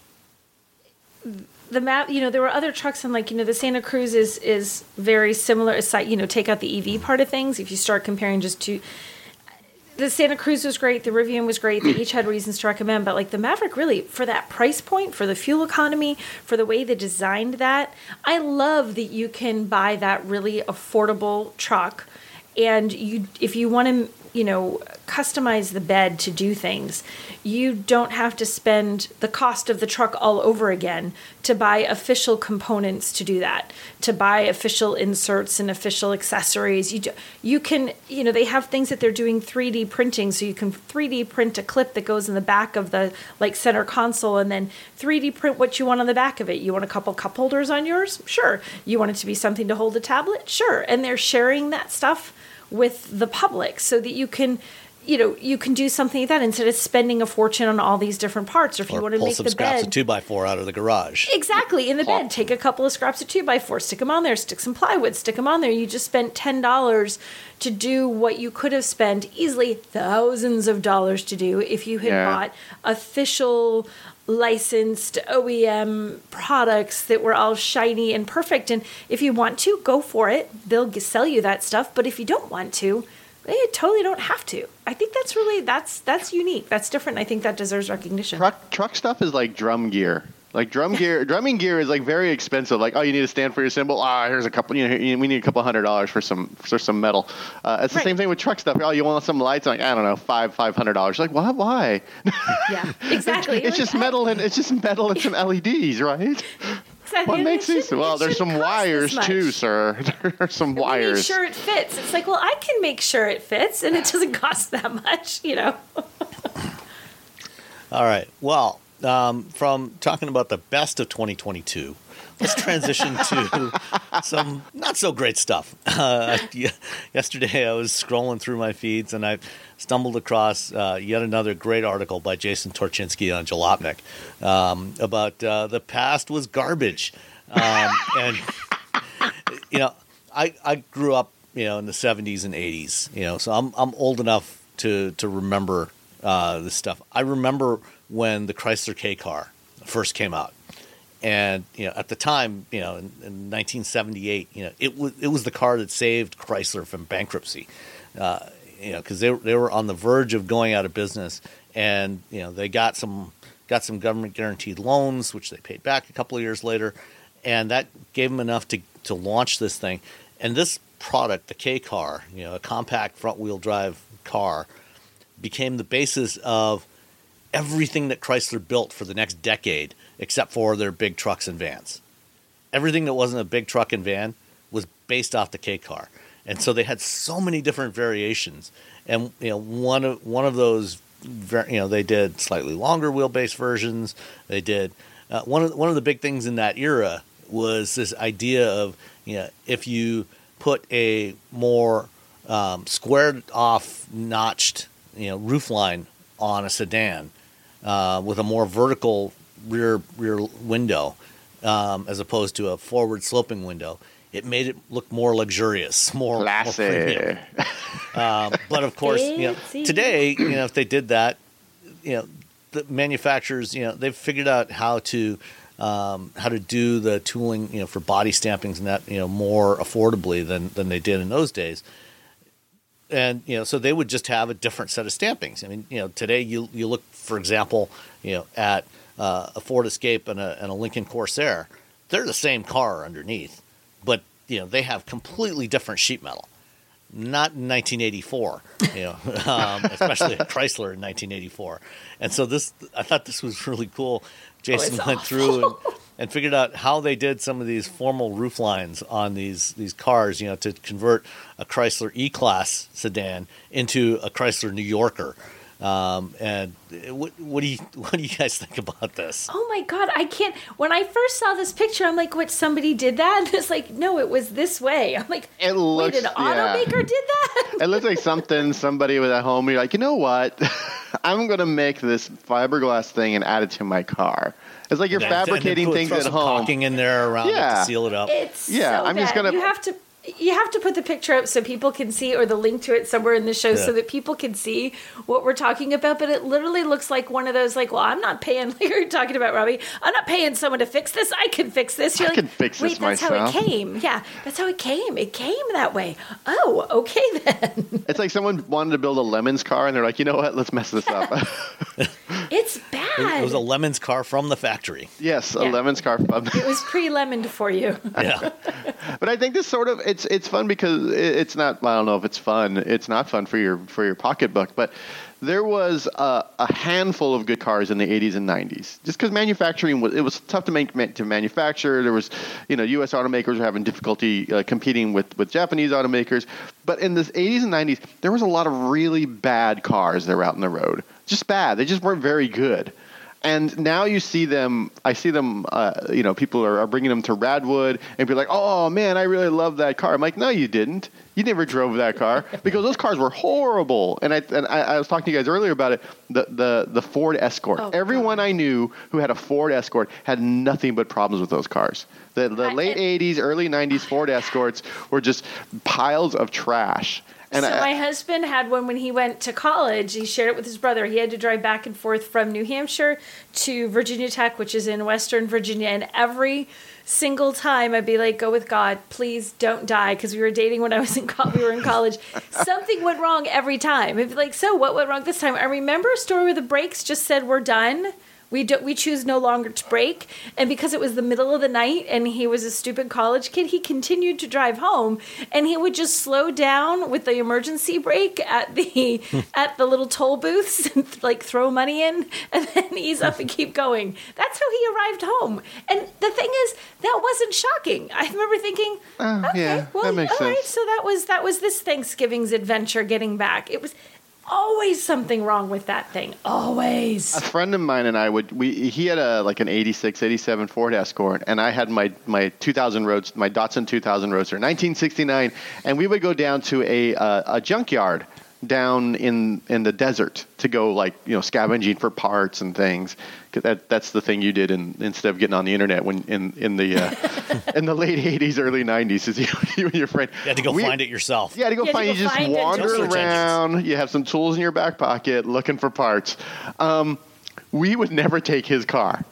the map, you know, there were other trucks and like, you know, the Santa Cruz is, is very similar aside, you know, take out the E V part of things. If you start comparing just to, the Santa Cruz was great. The Rivian was great. They each had reasons to recommend. But like the Maverick, really, for that price point, for the fuel economy, for the way they designed that, I love that you can buy that really affordable truck. And you, if you want to, you know, customize the bed to do things, you don't have to spend the cost of the truck all over again to buy official components to do that, to buy official inserts and official accessories. You do, you can, you know, they have things that they're doing three D printing, so you can three D print a clip that goes in the back of the like center console, and then three D print what you want on the back of it. You want a couple cup holders on yours? Sure. You want it to be something to hold a tablet? Sure. And they're sharing that stuff with the public so that you can, you know, you can do something like that instead of spending a fortune on all these different parts. Or if or you want to pull make some the scraps bed, of two by four out of the garage. exactly, in the bed, take a couple of scraps of two by four, stick them on there, stick some plywood, stick them on there. You just spent ten dollars to do what you could have spent easily thousands of dollars to do if you had Yeah. bought official licensed O E M products that were all shiny and perfect. And if you want to, go for it. They'll g- sell you that stuff. But if you don't want to, they totally don't have to. I think that's really, that's that's unique. That's different. I think that deserves recognition. Truck truck stuff is like drum gear. Like drum gear, drumming gear is like very expensive. Like, oh, you need a stand for your cymbal. Ah, here's a couple. You know, here- we need a couple hundred dollars for some for some metal. Uh, it's the Right. same thing with truck stuff. Oh, you want some lights? Like, I don't know, five five hundred dollars. Like, why? Why? Yeah, exactly. It's Like, just I- metal and it's just metal and some L E Ds, right? exactly. What It makes these? shouldn't- Well, it there's some shouldn't cost this wires much. too, sir. There are some We wires. Make sure it fits. It's like, well, I can make sure it fits, and it doesn't cost that much, you know. All right. Well, um, from talking about the best of twenty twenty-two, let's transition to some not so great stuff. Uh, ye- yesterday, I was scrolling through my feeds and I stumbled across uh, yet another great article by Jason Torchinsky on Jalopnik um, about uh, the past was garbage. Um, and, you know, I, I grew up, you know, in the seventies and eighties, you know, so I'm I'm old enough to, to remember uh, this stuff. I remember when the Chrysler K-Car first came out. And, you know, at the time, you know, in, in nineteen seventy-eight, you know, it was it was the car that saved Chrysler from bankruptcy. Uh, you know, because they they were on the verge of going out of business, and you know they got some got some government guaranteed loans, which they paid back a couple of years later, and that gave them enough to to launch this thing. And this product, the K car, you know, a compact front wheel drive car, became the basis of everything that Chrysler built for the next decade, except for their big trucks and vans. Everything that wasn't a big truck and van was based off the K car. And so they had so many different variations. And you know, one of one of those, ver- you know, they did slightly longer wheelbase versions. They did uh, one of one of the big things in that era was this idea of, you know, if you put a more um, squared off, notched, you know, roofline on a sedan uh, with a more vertical rear rear window um, as opposed to a forward sloping window, it made it look more luxurious, more, more Classy. premium. Um, but of course, you know, Fancy. today, you know, if they did that, you know, the manufacturers, you know, they've figured out how to um, how to do the tooling, you know, for body stampings and that, you know, more affordably than than they did in those days. And you know, so they would just have a different set of stampings. I mean, you know, today you you look, for example, you know, at uh, a Ford Escape and a, and a Lincoln Corsair. They're the same car underneath, but you know, they have completely different sheet metal. Not in nineteen eighty-four, you know, um, especially at Chrysler in nineteen eighty-four. And so this, I thought this was really cool. Jason it's went awful. through and, and figured out how they did some of these formal roof lines on these these cars, you know, to convert a Chrysler E-Class sedan into a Chrysler New Yorker. Um, and what, what do you what do you guys think about this? Oh my God, I can't. When I first saw this picture, I'm like, what, somebody did that? And it's like, no, it was this way. I'm like, It looks- wait, an yeah. automaker did that? It looks like something somebody was at home. You're like, you know what? I'm gonna make this fiberglass thing and add it to my car. It's like you're And then- fabricating and then things throw at some home. caulking in there around it Yeah. to seal it up. It's Yeah, so I'm just bad. gonna- You have to. You have to put the picture up so people can see, or the link to it somewhere in the show, Yeah. so that people can see what we're talking about. But it literally looks like one of those, like, well, I'm not paying, like you're talking about, Robbie, I'm not paying someone to fix this. I can fix this. You're I like, can fix wait, this that's myself. how it came. Yeah, that's how it came. It came that way. Oh, okay then. It's like someone wanted to build a Lemons car, and they're like, you know what? Let's mess this up. It's bad. It was a Lemons car from the factory. Yes, a Yeah. Lemons car. It was pre-lemoned for you. Yeah. But I think this sort of it's it's fun because it- it's not. I don't know if it's fun. It's not fun for your for your pocketbook, but there was a, a handful of good cars in the eighties and nineties. Just because manufacturing was it was tough to make to manufacture. There was, you know, U S automakers were having difficulty uh, competing with with Japanese automakers. But in the eighties and nineties, there was a lot of really bad cars that were out on the road. Just bad. They just weren't very good. And now you see them, I see them, uh, you know, people are, are bringing them to Radwood and be like, oh, man, I really love that car. I'm like, no, you didn't. You never drove that car because those cars were horrible. And I and I, I was talking to you guys earlier about it, the the, the Ford Escort. Oh, Everyone God. I knew who had a Ford Escort had nothing but problems with those cars. The, the I- late eighties, early nineties Ford Escorts were just piles of trash. And so I, my husband had one when he went to college. He shared it with his brother. He had to drive back and forth from New Hampshire to Virginia Tech, which is in Western Virginia. And every single time I'd be like, go with God, please don't die. Because we were dating when I was in co- we were in college. Something went wrong every time. It'd be like, so what went wrong this time? I remember a story where the brakes just said, we're done. We do, we choose no longer to brake. And because it was the middle of the night and he was a stupid college kid, he continued to drive home, and he would just slow down with the emergency brake at the at the little toll booths and like throw money in and then ease up and keep going. That's how he arrived home. And the thing is, that wasn't shocking. I remember thinking, Oh, okay, yeah, well, that makes all right, sense. so that was that was this Thanksgiving's adventure getting back. It was always something wrong with that thing. Always. A friend of mine and I would we he had a like an eighty-six, eighty-seven Ford Escort, and I had my my two thousand Roadster, my Datsun two thousand Roadster, nineteen sixty-nine, and we would go down to a uh, a junkyard down in in the desert to go like you know scavenging for parts and things. 'Cause that that's the thing you did in, instead of getting on the internet when in in the uh, in the late eighties, early nineties, is you, you and your friend. You had to go We- find it yourself. Yeah, to go You had to find go you just find it. wander Search engines. around. You have some tools in your back pocket looking for parts. Um, we would never take his car.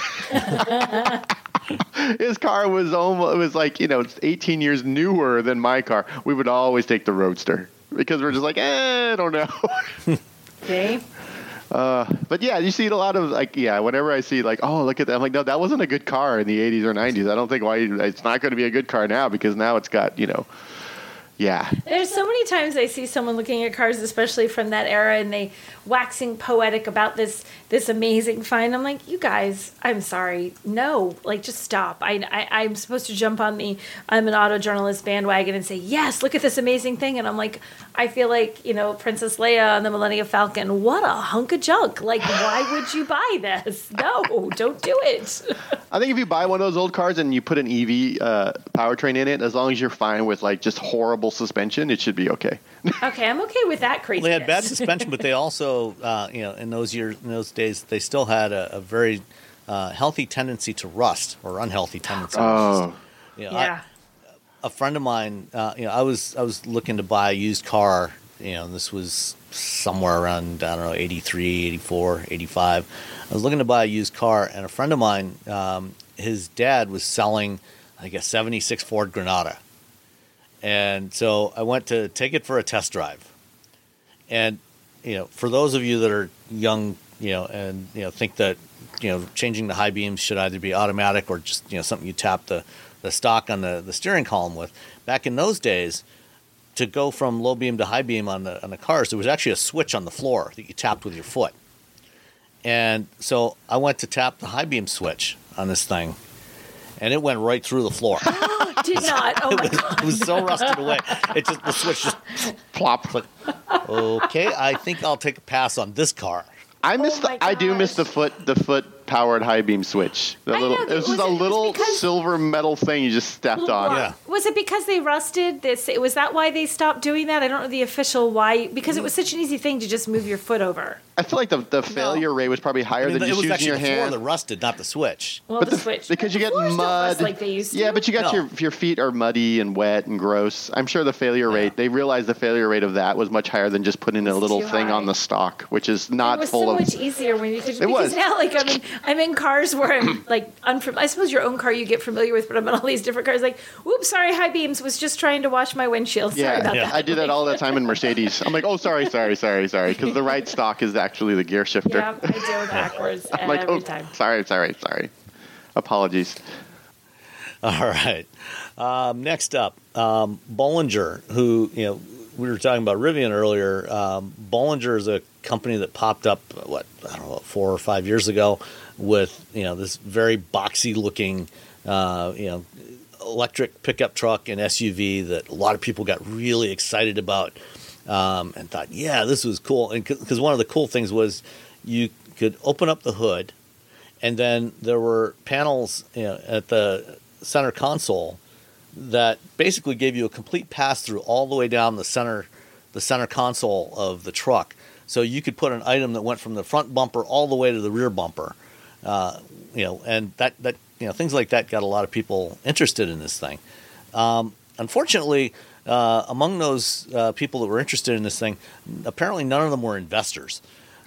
His car was almost it was like you know it's eighteen years newer than my car. We would always take the Roadster because we're just like eh, I don't know. Okay. Uh, but yeah, you see it a lot of like yeah. Whenever I see like oh look at that, I'm like no, that wasn't a good car in the eighties or nineties. I don't think why it's not going to be a good car now because now it's got you know yeah. There's so many times I see someone looking at cars, especially from that era, and they waxing poetic about this this amazing find. I'm like, you guys, I'm sorry, no, like just stop. I, I I'm supposed to jump on the I'm an auto journalist bandwagon and say yes, look at this amazing thing, and I'm like, I feel like you know Princess Leia on the Millennium Falcon. What a hunk of junk! Like, why would you buy this? No, don't do it. I think if you buy one of those old cars and you put an E V uh, powertrain in it, as long as you're fine with like just horrible suspension, it should be okay. Okay, I'm okay with that craziness. Well, they had bad suspension, but they also, uh, you know, in those years, in those days, they still had a, a very uh, healthy tendency to rust or unhealthy tendency. Oh. You know, I- Yeah. a friend of mine, uh, you know, I was I was looking to buy a used car. You know, this was somewhere around I don't know, eighty-three, eighty-four, eighty-five. I was looking to buy a used car, and a friend of mine, um, his dad was selling, I guess, seventy-six Ford Granada. And so I went to take it for a test drive. And, you know, for those of you that are young, you know, and, you know, think that, you know, changing the high beams should either be automatic or just, you know, something you tap the, the stock on the, the steering column with. Back in those days, to go from low beam to high beam on the on the cars, there was actually a switch on the floor that you tapped with your foot. And so I went to tap the high beam switch on this thing, and it went right through the floor. Did not. Oh my It was, god. it was so rusted away. It just the switch just Plop. clicked. Okay, I think I'll take a pass on this car. I miss Oh the, my I do miss the gosh. foot the foot powered high beam switch. The I little, know, it was was just a it- it was little because- silver metal thing you just stepped Little on. block. Yeah. Was it because they rusted? This was that why they stopped doing that? I don't know the official why. Because it was such an easy thing to just move your foot over. I feel like the, the failure rate was probably higher I mean, than it just was using actually your the floor hand. that rusted, not the switch. Well, But the, the- switch because you the get floors don't rust mud, like they used to. yeah, but you got No. your your feet are muddy and wet and gross. I'm sure the failure Yeah. rate. They realized the failure rate of that was much higher than just putting a was little too thing high. on the stock, which is it not was full so of. much easier when you could. Because was. now, like I'm in, I'm in cars where I'm like unfamiliar. I suppose your own car you get familiar with, but I'm in all these different cars. Like, whoops, sorry, high beams. Was just trying to wash my windshield. Sorry Yeah, about Yeah. that. I did that all the time in Mercedes. I'm like, oh, sorry, sorry, sorry, sorry, because the right stock is actually the gear shifter. Yeah, I do backwards I'm like, every oh, time. sorry, sorry, sorry. Apologies. All right. Um, next up, um, Bollinger, who, you know, we were talking about Rivian earlier. Um, Bollinger is a company that popped up, what, I don't know, four or five years ago with, you know, this very boxy looking, uh, you know, electric pickup truck and S U V that a lot of people got really excited about um, and thought, yeah, this was cool. And because one of the cool things was you could open up the hood and then there were panels, you know, at the center console that basically gave you a complete pass through all the way down the center, the center console of the truck. So you could put an item that went from the front bumper all the way to the rear bumper, uh, you know, and that that you know things like that got a lot of people interested in this thing. Um, unfortunately, uh, among those uh, people that were interested in this thing, apparently none of them were investors.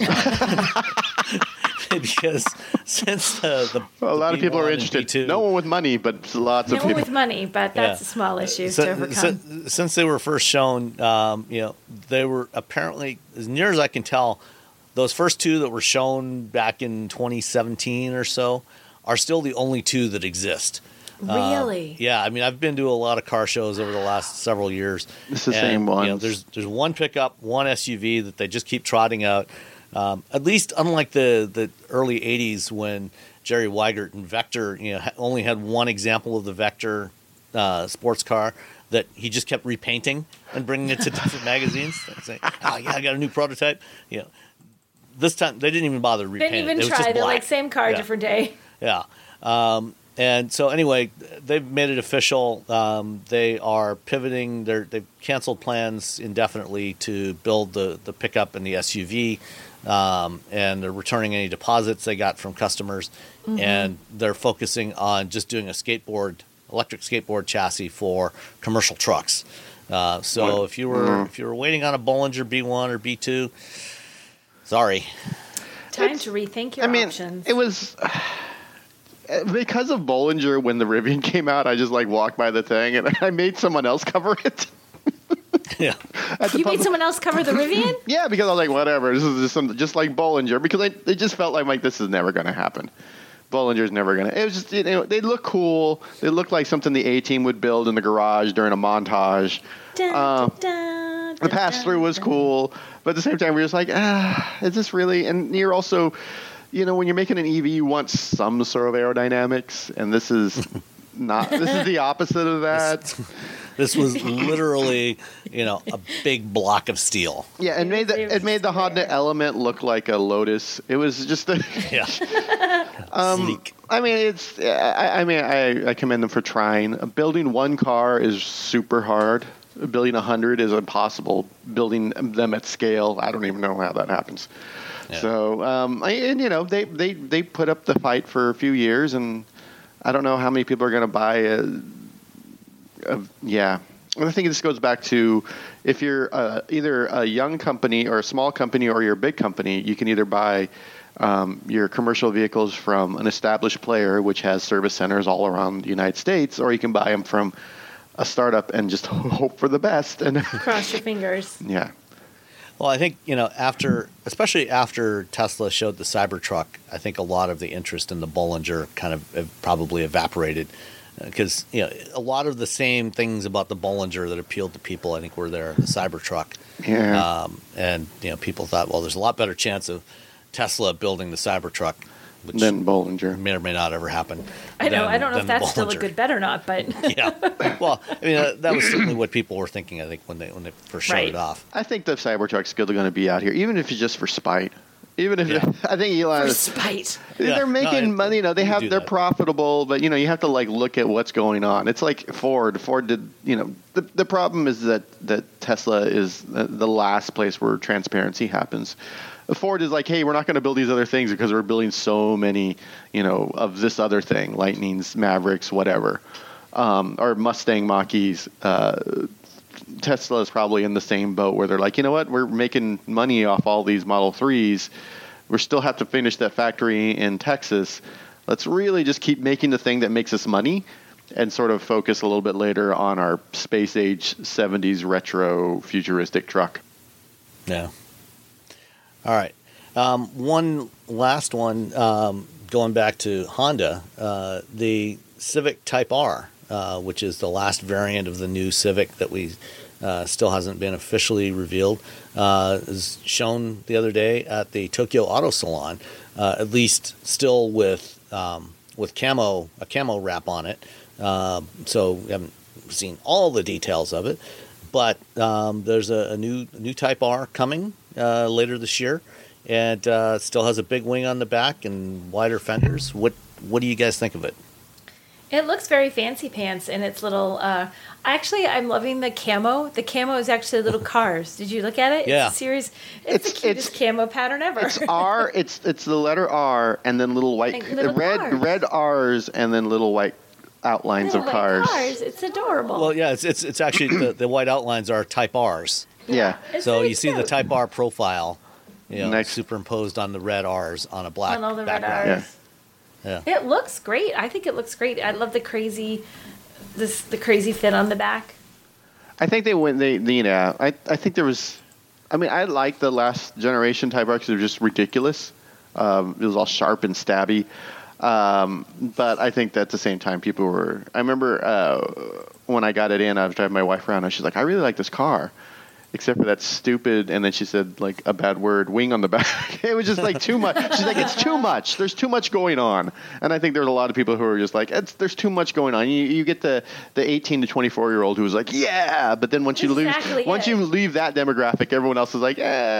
Because since the, the Well, a lot the of people B are one and interested. B two No one with money, but lots No of one people. with money, but that's Yeah. a small issue So- to overcome. so- since they were first shown, um, you know, they were apparently, as near as I can tell, those first two that were shown back in twenty seventeen or so are still the only two that exist. Really? Um, yeah, I mean, I've been to a lot of car shows over the last several years. It's the and, same You know, ones. there's there's one pickup, one S U V that they just keep trotting out. Um, at least, unlike the the early eighties when Jerry Weigert and Vector, you know, ha- only had one example of the Vector uh, sports car that he just kept repainting and bringing it to different magazines, saying, "Oh yeah, I got a new prototype." You know, this time they didn't even bother to repaint Didn't it. even It was just try. They're black. like same car, Yeah. different day. Yeah. Um, and so anyway, they've made it official. Um, they are pivoting. They're, they've canceled plans indefinitely to build the, the pickup and the S U V. Um, and they're returning any deposits they got from customers. Mm-hmm. And they're focusing on just doing a skateboard, electric skateboard chassis for commercial trucks. Uh, so if you were Mhm. if you were waiting on a Bollinger B one or B two, sorry. Time to rethink your I mean, options. it was because of Bollinger. When the Rivian came out, I just like walked by the thing and I made someone else cover it. Yeah. At the you pub- made someone else cover the Rivian? Yeah, because I was like, whatever. This is just some, just like Bollinger, because I, it just felt like like this is never going to happen. Bollinger's never going to. It was just, you know, they look cool. They look like something the A Team would build in the garage during a montage. Dun, Uh, dun, dun, The pass through was dun. cool, but at the same time, we were just like, ah, is this really? And you're also, you know, when you're making an E V, you want some sort of aerodynamics, and this is not. This is the opposite of that. This was literally, you know, a big block of steel. Yeah, it made the It was it made the Honda weird. Element look like a Lotus. It was just a. Yeah. Um, Sleek. I mean, it's. I, I mean, I, I commend them for trying. Building one car is super hard. Building a hundred is impossible. Building them at scale, I don't even know how that happens. Yeah. So, um, I, and you know, they, they they put up the fight for a few years, and I don't know how many people are going to buy a, a. Yeah, and I think this goes back to if you're uh, either a young company or a small company or you're a big company, you can either buy. Um, your commercial vehicles from an established player, which has service centers all around the United States, or you can buy them from a startup and just hope for the best. And Cross your fingers. yeah, Well, I think, you know, after, especially after Tesla showed the Cybertruck, I think a lot of the interest in the Bollinger kind of have probably evaporated. Because, you know, a lot of the same things about the Bollinger that appealed to people, I think, were there in the Cybertruck. yeah. Um, and, you know, people thought, well, there's a lot better chance of Tesla building the Cybertruck, which Then Bollinger. may or may not ever happen. I know. than- I don't know than if the that's still a Bollinger. good bet or not, but Yeah. Well, I mean, uh, that was certainly what people were thinking, I think, when they when they first showed Right. it off. I think the Cybertruck's still going to be out here, even if it's just for spite. Even if Yeah. I think Elon For is, spite. Yeah, they're making no, money. You know, they you have do they're that. profitable, but you know, you have to like look at what's going on. It's like Ford. Ford did. You know, the the problem is that that Tesla is the, the last place where transparency happens. Ford is like, hey, we're not going to build these other things because we're building so many, you know, of this other thing, Lightnings, Mavericks, whatever, um, or Mustang Mach-E's. Uh, Tesla is probably in the same boat where they're like, you know what, we're making money off all these Model threes. We still have to finish that factory in Texas. Let's really just keep making the thing that makes us money and sort of focus a little bit later on our space age seventies retro futuristic truck. Yeah. All right. Um, one last one, um, going back to Honda, uh, the Civic Type R, uh, which is the last variant of the new Civic that we uh, still hasn't been officially revealed, uh, is shown the other day at the Tokyo Auto Salon, uh, at least still with um, with camo a camo wrap on it. Uh, so we haven't seen all the details of it, but um, there's a, a new new Type R coming uh, later this year, and uh, still has a big wing on the back and wider fenders. What what do you guys think of it? It looks very fancy pants in its little. Uh, actually, I'm loving the camo. The camo is actually little cars. Did you look at it? Yeah. It's a series. It's, It's- the cutest it's- camo pattern ever. It's R. It's it's the letter R and then little white Like little red cars. red R's and then little white outlines Little of white cars. cars. It's adorable. Well, yeah, it's it's, it's actually the, the white outlines are Type R's. Yeah. It's So very you see the cute. Type R profile, you know, Nice. superimposed on the red R's on a black on all the red background. R's. Yeah. It looks great. I think it looks great. I love the crazy, this the crazy fit on the back. I think they went. They, they yeah. I I think there was. I mean, I like the last generation Type R because they're just ridiculous. Um, it was all sharp and stabby. Um, but I think that at the same time, people were. I remember uh, when I got it in, I was driving my wife around, and she's like, "I really like this car." Except for that stupid, and then she said like a bad word, wing on the back. It was just like too much. She's like, it's too much. There's too much going on. And I think there's a lot of people who are just like, it's, there's too much going on. You, you get the, the eighteen to twenty-four year old who's like, yeah. But then once you Exactly lose, once it. you leave that demographic, everyone else is like,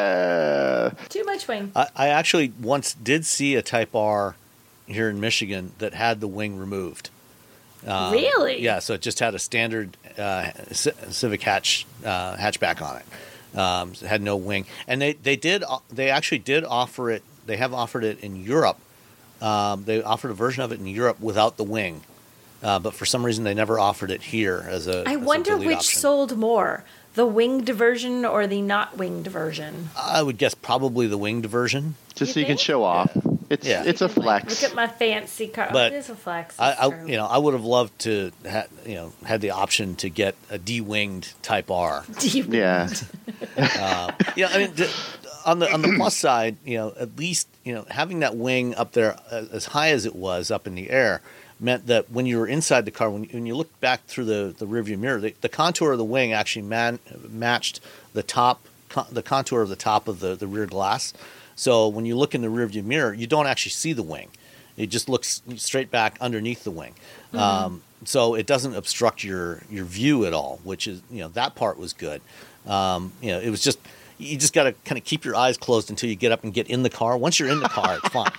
yeah. Too much wing. I, I actually once did see a Type R here in Michigan that had the wing removed. Um, Really? Yeah, so it just had a standard uh, C- Civic hatch uh, hatchback on it. Um, it had no wing, and they they did they actually did offer it. They have offered it in Europe. Um, they offered a version of it in Europe without the wing, uh, but for some reason they never offered it here as a. I as a wonder delete which option. sold more, the winged version or the not winged version. I would guess probably the winged version. Just You so you can think? show off. It's Yeah. it's a Like, flex. look at my fancy car. But oh, it is a flex. I, It's I true. you know I would have loved to ha, you know had the option to get a de-winged Type R. Yeah. Yeah, I mean, d- on the on the plus side, you know, at least you know having that wing up there uh, as high as it was up in the air meant that when you were inside the car, when you, when you looked back through the, the rearview mirror, the, the contour of the wing actually man, matched the top con, the contour of the top of the, the rear glass. So when you look in the rearview mirror, you don't actually see the wing; it just looks straight back underneath the wing. Mm-hmm. Um, so it doesn't obstruct your your view at all, which is you know that part was good. Um, you know, it was just you just got to kind of keep your eyes closed until you get up and get in the car. Once you're in the car, it's fine.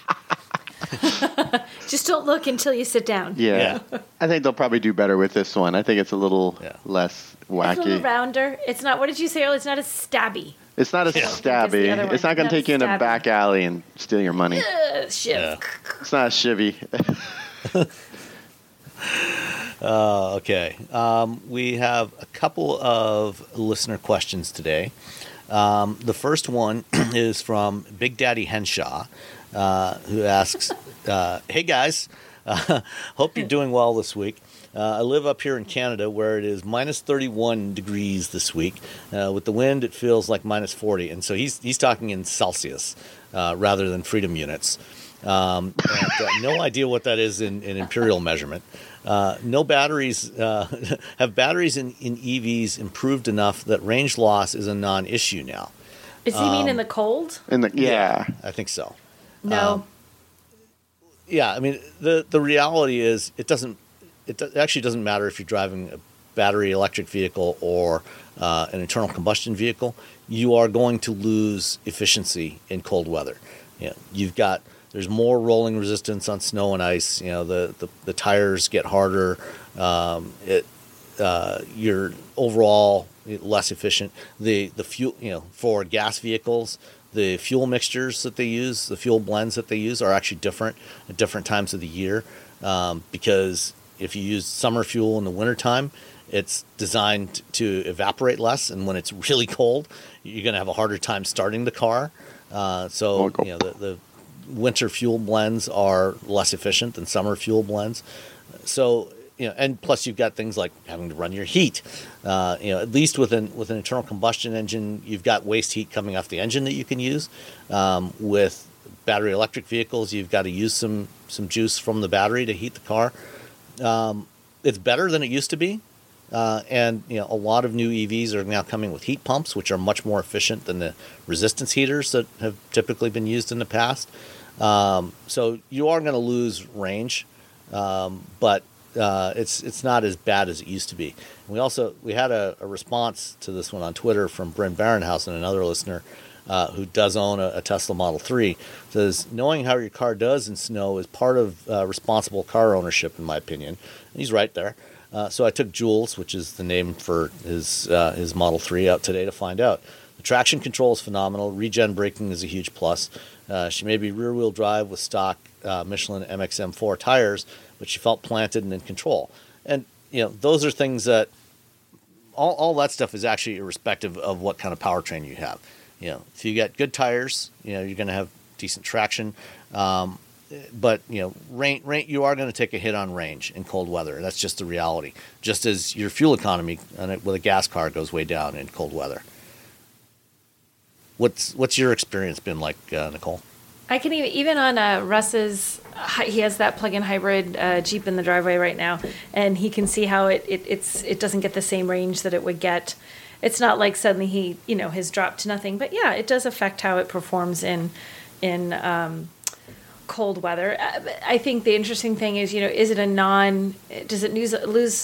Just don't look until you sit down. Yeah. Yeah. I think they'll probably do better with this one. I think it's a little Yeah. less It's a little wacky. rounder. It's not. What did you say earlier? It's not as stabby. It's not as Yeah. stabby. Just the other It's one. not going Not to take you in a stabby. back alley and steal your money. Uh, shiv. Yeah. It's not a chivvy. Uh, okay. Um, we have a couple of listener questions today. Um, the first one is from Big Daddy Henshaw, uh, who asks, uh, "Hey guys, uh, hope you're doing well this week. Uh, I live up here in Canada where it is minus thirty-one degrees this week. Uh, with the wind, it feels like minus forty." And so he's he's talking in Celsius uh, rather than freedom units. Um, and, uh, no idea what that is in, in imperial measurement. Uh, no batteries uh, have batteries in, in E Vs improved enough that range loss is a non-issue now. Does he mean in the cold? In the, yeah. I think so. No. Um, Yeah, I mean the the reality is it doesn't it do- actually doesn't matter if you're driving a battery electric vehicle or uh, an internal combustion vehicle. You are going to lose efficiency in cold weather. You know, you've got there's more rolling resistance on snow and ice. You know, the the, the tires get harder. Um, it uh, you're overall less efficient. The the fuel, you know, for gas vehicles, the fuel mixtures that they use, the fuel blends that they use, are actually different at different times of the year. Um, because if you use summer fuel in the wintertime, it's designed to evaporate less, and when it's really cold, you're going to have a harder time starting the car. Uh, so you know the, the winter fuel blends are less efficient than summer fuel blends. So you know, and plus you've got things like having to run your heat. Uh, you know, at least with an with an internal combustion engine, you've got waste heat coming off the engine that you can use. Um, with battery electric vehicles, you've got to use some some juice from the battery to heat the car. Um, it's better than it used to be. Uh, and you know, a lot of new E Vs are now coming with heat pumps, which are much more efficient than the resistance heaters that have typically been used in the past. Um, so you are going to lose range, um, but uh, it's it's not as bad as it used to be. And we also we had a, a response to this one on Twitter from Bryn Barenhausen, another listener uh, who does own a, a Tesla Model three. Says knowing how your car does in snow is part of uh, responsible car ownership, in my opinion. And he's right there. Uh, so I took Jules, which is the name for his uh, his Model three, out today to find out. The traction control is phenomenal. Regen braking is a huge plus. Uh, she may be rear-wheel drive with stock uh, Michelin M X M four tires, but she felt planted and in control. And you know, those are things that all all that stuff is actually irrespective of what kind of powertrain you have. You know, if you get good tires, you know, you're going to have decent traction. Um, But, you know, rain, rain, you are going to take a hit on range in cold weather. That's just the reality. Just as your fuel economy with a gas car goes way down in cold weather. What's what's your experience been like, uh, Nicole? I can even, even on uh, Russ's, he has that plug-in hybrid uh, Jeep in the driveway right now, and he can see how it, it it's it doesn't get the same range that it would get. It's not like suddenly he, you know, has dropped to nothing. But, yeah, it does affect how it performs in in um cold weather. I think the interesting thing is, you know, is it a non, does it lose, lose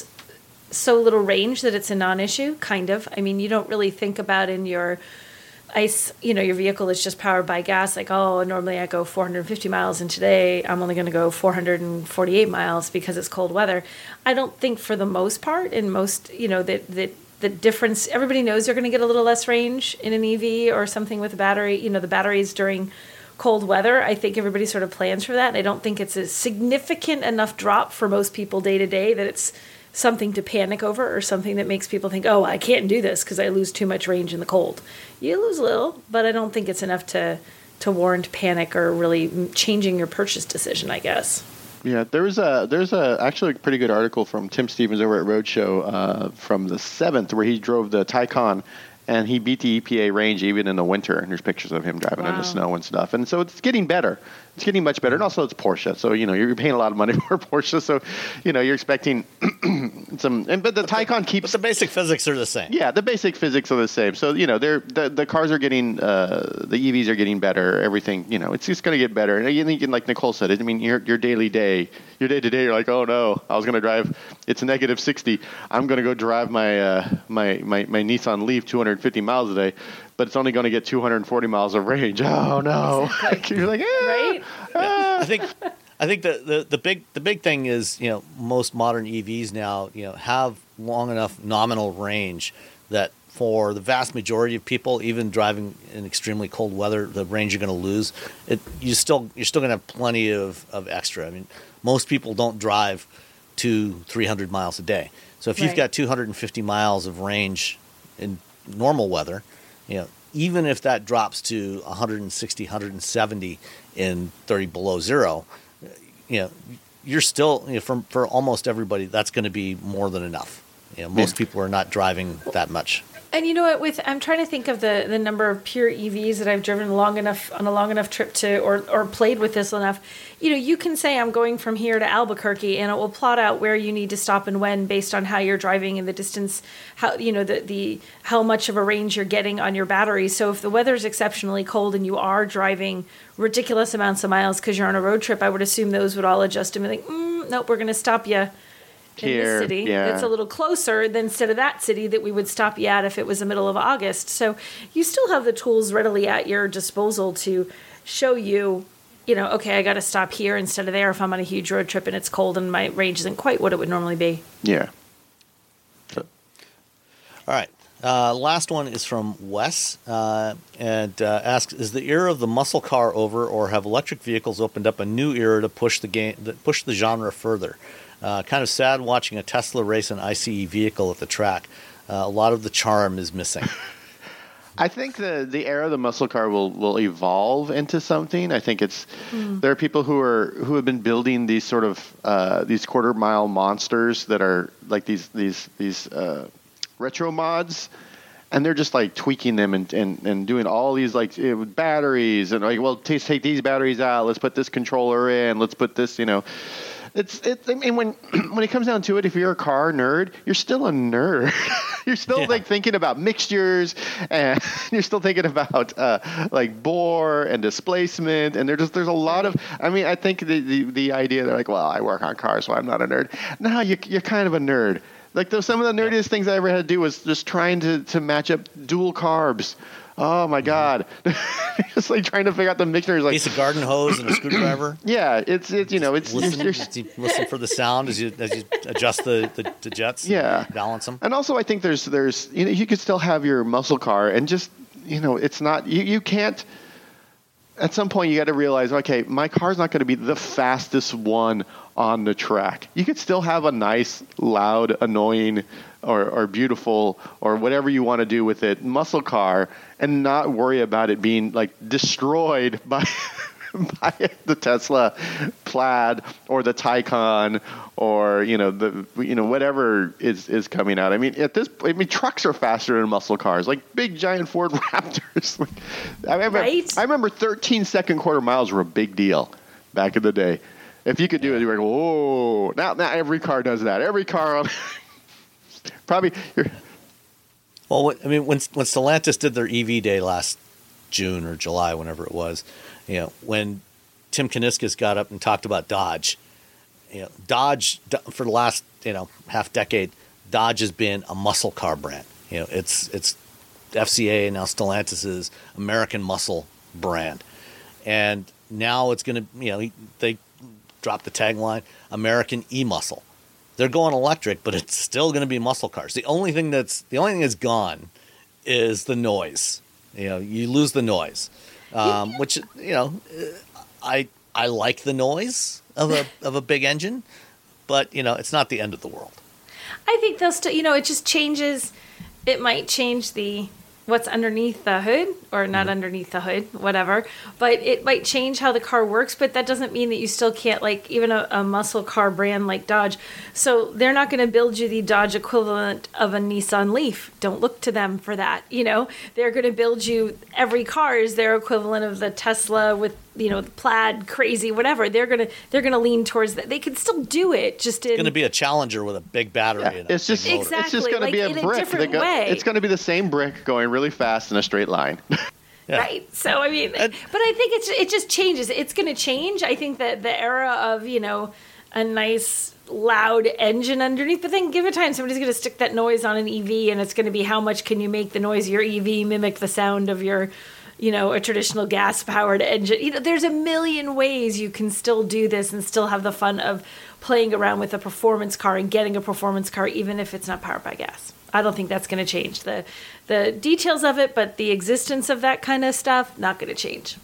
so little range that it's a non-issue? Kind of. I mean, you don't really think about in your ice, you know, your vehicle is just powered by gas, like, oh, normally I go four hundred fifty miles, and today I'm only going to go four hundred forty-eight miles because it's cold weather. I don't think for the most part, in most, you know, that that the difference, everybody knows they're going to get a little less range in an E V or something with a battery. You know, the batteries during cold weather, I think everybody sort of plans for that. I don't think it's a significant enough drop for most people day to day that it's something to panic over or something that makes people think, oh, I can't do this because I lose too much range in the cold. You lose a little, but I don't think it's enough to to warrant panic or really changing your purchase decision, I guess. Yeah, there's a there's a actually a pretty good article from Tim Stevens over at Roadshow uh, from the seventh where he drove the Taycan. And he beat the E P A range even in the winter. And there's pictures of him driving wow. in the snow and stuff. And so it's getting better. It's getting much better. And also it's Porsche. So, you know, you're paying a lot of money for Porsche. So, you know, you're expecting some. And, but the but Taycan the, keeps. But the basic physics are the same. Yeah, the basic physics are the same. So, you know, they're, the, the cars are getting, uh, the E Vs are getting better. Everything, you know, it's just going to get better. And again, like Nicole said, I mean, your, your daily day, your day to day, you're like, oh no, I was going to drive, it's negative sixty. I'm going to go drive my, uh, my, my, my Nissan Leaf two hundred fifty miles a day. But it's only going to get two hundred forty miles of range. Oh no! Exactly. You're like, ah, right? Ah. Yeah. I think, I think the, the, the big the big thing is, you know, most modern E Vs now, you know, have long enough nominal range that for the vast majority of people, even driving in extremely cold weather, the range you're going to lose, it you still you're still going to have plenty of, of extra. I mean, most people don't drive to three hundred miles a day. So if you've right. got two hundred fifty miles of range in normal weather, you know, even if that drops to one hundred sixty, one hundred seventy in thirty below zero, you know, you're still, you know, for, for almost everybody, that's going to be more than enough. You know, most people are not driving that much. And you know what? With I'm trying to think of the, the number of pure E Vs that I've driven long enough on a long enough trip to, or or played with this enough. You know, you can say I'm going from here to Albuquerque, and it will plot out where you need to stop and when based on how you're driving and the distance, how you know the the how much of a range you're getting on your battery. So if the weather's exceptionally cold and you are driving ridiculous amounts of miles because you're on a road trip, I would assume those would all adjust and be like, mm, nope, we're going to stop you in Here, this city yeah. that's a little closer than instead of that city that we would stop you at if it was the middle of August. So you still have the tools readily at your disposal to show you, you know, okay, I got to stop here instead of there if I'm on a huge road trip and it's cold and my range isn't quite what it would normally be. Yeah. All right. Uh, last one is from Wes, uh, and uh, asks: is the era of the muscle car over, or have electric vehicles opened up a new era to push the game, that push the genre further? Uh, kind of sad watching a Tesla race an ICE vehicle at the track. Uh, a lot of the charm is missing. I think the the era of the muscle car will, will evolve into something. I think it's mm. there are people who are who have been building these sort of uh, these quarter mile monsters that are like these these these uh, retro mods, and they're just like tweaking them and, and, and doing all these like uh, batteries and like, well, take take these batteries out. Let's put this controller in. Let's put this, you know. It's it. I mean, when when it comes down to it, if you're a car nerd, you're still a nerd. You're still yeah. like thinking about mixtures, and you're still thinking about uh, like bore and displacement, and there's just there's a lot of. I mean, I think the, the the idea that like, well, I work on cars, so I'm not a nerd. No, you you're kind of a nerd. Like those, some of the nerdiest things I ever had to do was just trying to to match up dual carbs. Oh my God! Just like trying to figure out the mixtures, like piece of garden hose and a screwdriver. Yeah, it's it's you know it's listen, you're, you're, listen for the sound as you as you adjust the, the, the jets. Yeah, and balance them. And also, I think there's there's you know you could still have your muscle car and just you know it's not you you can't. At some point, you got to realize, okay, my car's not going to be the fastest one on the track. You could still have a nice, loud, annoying, or, or beautiful, or whatever you want to do with it, muscle car, and not worry about it being like destroyed by by the Tesla Plaid or the Taycan or you know the you know whatever is is coming out. I mean, at this, I mean, trucks are faster than muscle cars, like big giant Ford Raptors. I remember, right? I remember thirteen second quarter miles were a big deal back in the day. If you could do it, you were like, whoa! Now, now every car does that. Every car on probably. You're, well, I mean, when when Stellantis did their E V day last June or July, whenever it was, you know, when Tim Kuniskis got up and talked about Dodge, you know, Dodge for the last you know half decade, Dodge has been a muscle car brand. You know, it's it's F C A and now Stellantis's American muscle brand, and now it's going to you know they dropped the tagline American e-muscle. They're going electric, but it's still going to be muscle cars. The only thing that's the only thing that's gone is the noise. You know, you lose the noise, um, which you know, I I like the noise of a of a big engine, but you know, it's not the end of the world. I think they'll still, you know, it just changes. It might change the what's underneath the hood, or not mm-hmm. underneath the hood, whatever. But it might change how the car works, but that doesn't mean that you still can't, like, even a, a muscle car brand like Dodge. So they're not going to build you the Dodge equivalent of a Nissan Leaf. Don't look to them for that, you know. They're going to build you, every car is their equivalent of the Tesla with, you know, the Plaid, crazy, whatever. They're going to they're going to lean towards that. They could still do it, just in... It's going to be a Challenger with a big battery yeah, in it. It's just, exactly. it's just going like, to be a in brick. A different go, way. It's going to be the same brick going really fast in a straight line. Yeah. Right. So, I mean, and, but I think it's it just changes. It's going to change. I think that the era of, you know, a nice loud engine underneath, but then give it time. Somebody's going to stick that noise on an E V, and it's going to be how much can you make the noise of your E V mimic the sound of your, you know, a traditional gas-powered engine. You know, there's a million ways you can still do this and still have the fun of playing around with a performance car and getting a performance car, even if it's not powered by gas. I don't think that's going to change the the details of it, but the existence of that kind of stuff, not going to change.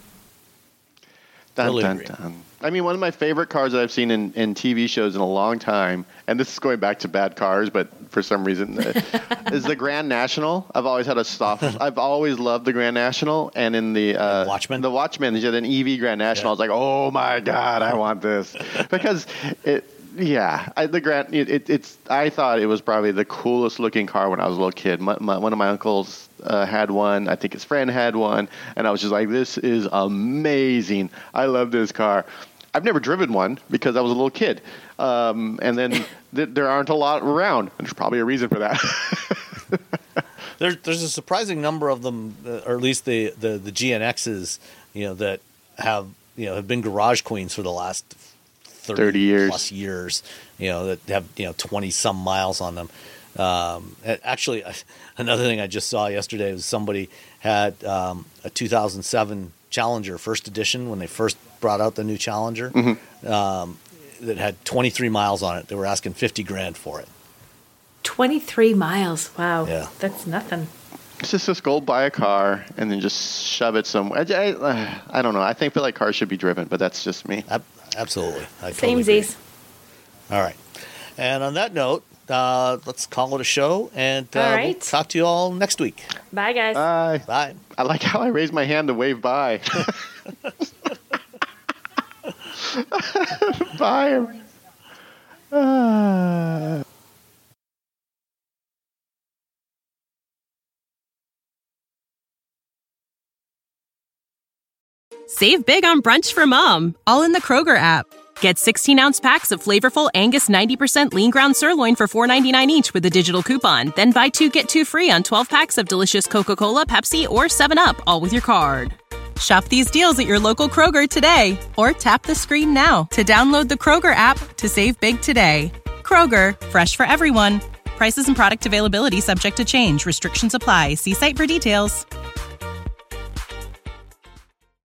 Dun, Totally dun, agree. dun. I mean, one of my favorite cars that I've seen in, in T V shows in a long time, and this is going back to bad cars, but for some reason, uh, is the Grand National. I've always had a soft. I've always loved the Grand National, and in the uh, Watchmen, the Watchmen, they had an E V Grand National. Yeah. I was like, oh my god, I want this because it. Yeah, I, the Grand. It, it, it's. I thought it was probably the coolest looking car when I was a little kid. My, my, one of my uncles uh, had one. I think his friend had one, and I was just like, "This is amazing! I love this car." I've never driven one because I was a little kid, um, and then th- there aren't a lot around. And there's probably a reason for that. There's there's a surprising number of them, uh, or at least the, the, the G N Xs, you know, that have you know have been garage queens for the last thirty, thirty years. plus years, you know, that have, you know, twenty some miles on them. Um, actually, another thing I just saw yesterday was somebody had um, a two thousand seven Challenger first edition when they first brought out the new Challenger, mm-hmm. um, that had twenty-three miles on it. They were asking fifty grand for it. twenty-three miles. Wow. Yeah. That's nothing. It's just just go buy a car and then just shove it somewhere. I, I, I don't know. I think feel like cars should be driven, but that's just me. Ab- absolutely. I Same totally Z's. All right. And on that note, uh, let's call it a show, and uh, all right. we'll talk to you all next week. Bye, guys. Bye. Bye. I like how I raised my hand to wave bye. Bye. Uh... Save big on brunch for mom, all in the Kroger app. Get sixteen-ounce packs of flavorful Angus ninety percent lean ground sirloin for four ninety-nine each with a digital coupon. Then buy two, get two free on twelve packs of delicious Coca-Cola, Pepsi, or seven up, all with your card. Shop these deals at your local Kroger today, or tap the screen now to download the Kroger app to save big today. Kroger, fresh for everyone. Prices and product availability subject to change. Restrictions apply. See site for details.